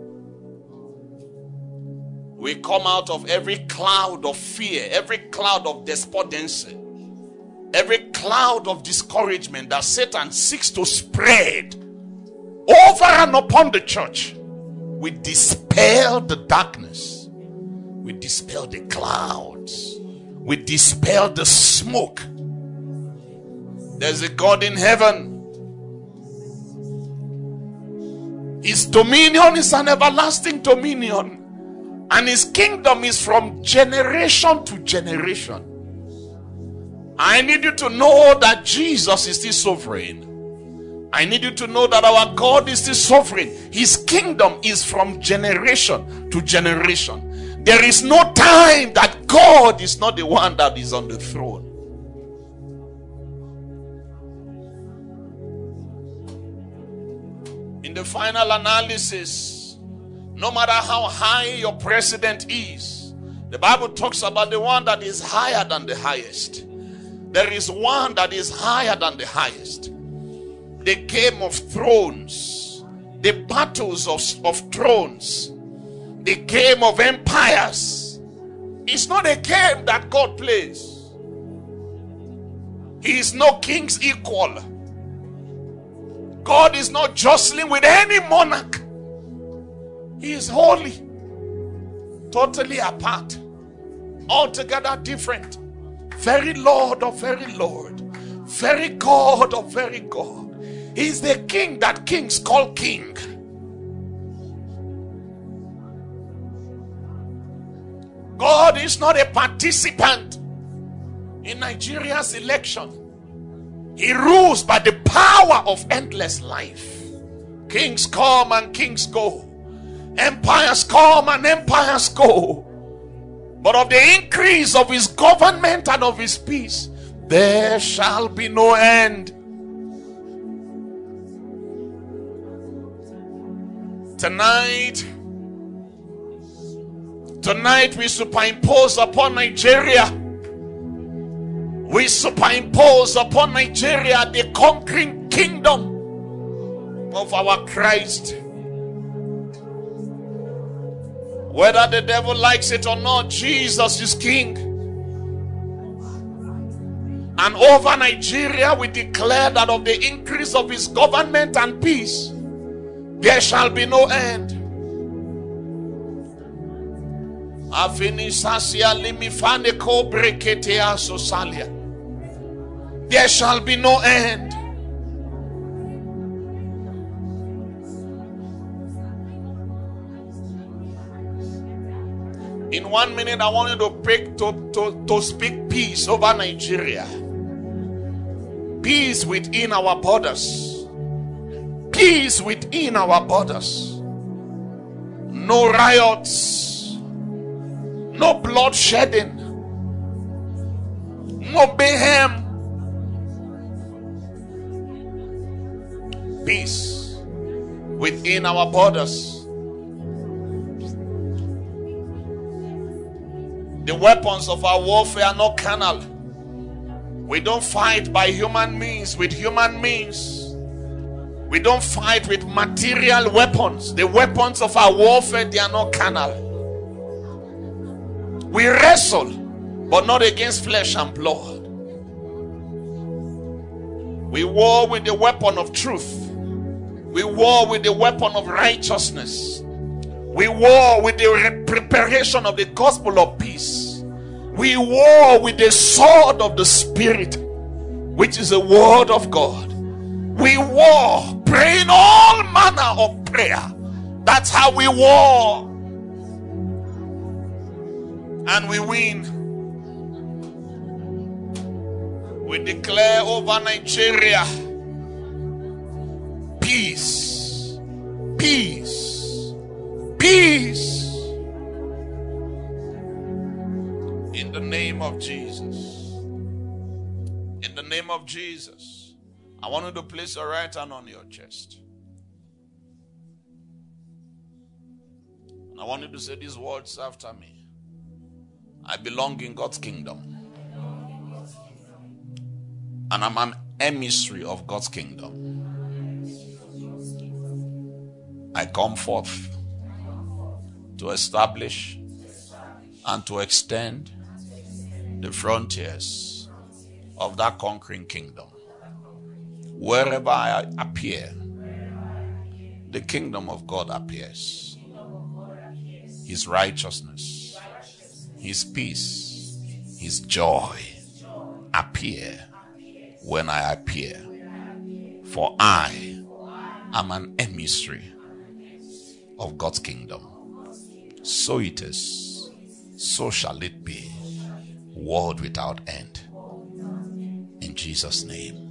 We come out of every cloud of fear, every cloud of despondency, every cloud of discouragement that Satan seeks to spread over and upon the church. We dispel the darkness. We dispel the clouds. We dispel the smoke. There's a God in heaven. His dominion is an everlasting dominion. And his kingdom is from generation to generation. I need you to know that Jesus is still sovereign. I need you to know that our God is still sovereign. His kingdom is from generation to generation. There is no time that God is not the one that is on the throne. In the final analysis, no matter how high your president is, the Bible talks about the one that is higher than the highest. There is one that is higher than the highest. The game of thrones, the battles of, of thrones, the game of empires, it's not a game that God plays. He is no king's equal. God is not jostling with any monarch. He is holy, totally apart, altogether different, very Lord of very Lord, very God of very God. He is the king that kings call king. God is not a participant in Nigeria's election. He rules by the power of endless life. Kings come and kings go. Empires come and empires go. But of the increase of his government and of his peace, there shall be no end. Tonight, tonight we superimpose upon Nigeria. We superimpose upon Nigeria the conquering kingdom of our Christ. Whether the devil likes it or not, Jesus is king. And over Nigeria, we declare that of the increase of his government and peace, there shall be no end. There shall be no end. In one minute, I want you to pick to, to, to speak peace over Nigeria. Peace within our borders. Peace within our borders. No riots. No bloodshedding. No mayhem. Peace within our borders. The weapons of our warfare are not carnal. We don't fight by human means with human means. We don't fight with material weapons. The weapons of our warfare, they are not carnal. We wrestle, but not against flesh and blood. We war with the weapon of truth. We war with the weapon of righteousness. We war with the preparation of the gospel of peace. We war with the sword of the Spirit, which is the word of God. We war praying all manner of prayer. That's how we war. And we win. We declare over Nigeria peace, peace, peace. In the name of Jesus. In the name of Jesus. I want you to place your right hand on your chest. And I want you to say these words after me. I belong in God's kingdom. And I'm an emissary of God's kingdom. I come forth to establish and to extend the frontiers of that conquering kingdom. Wherever I appear, the kingdom of God appears. His righteousness, His peace, His joy appear when I appear. For I am an emissary of God's kingdom. So it is, so shall it be, world without end. In Jesus' name.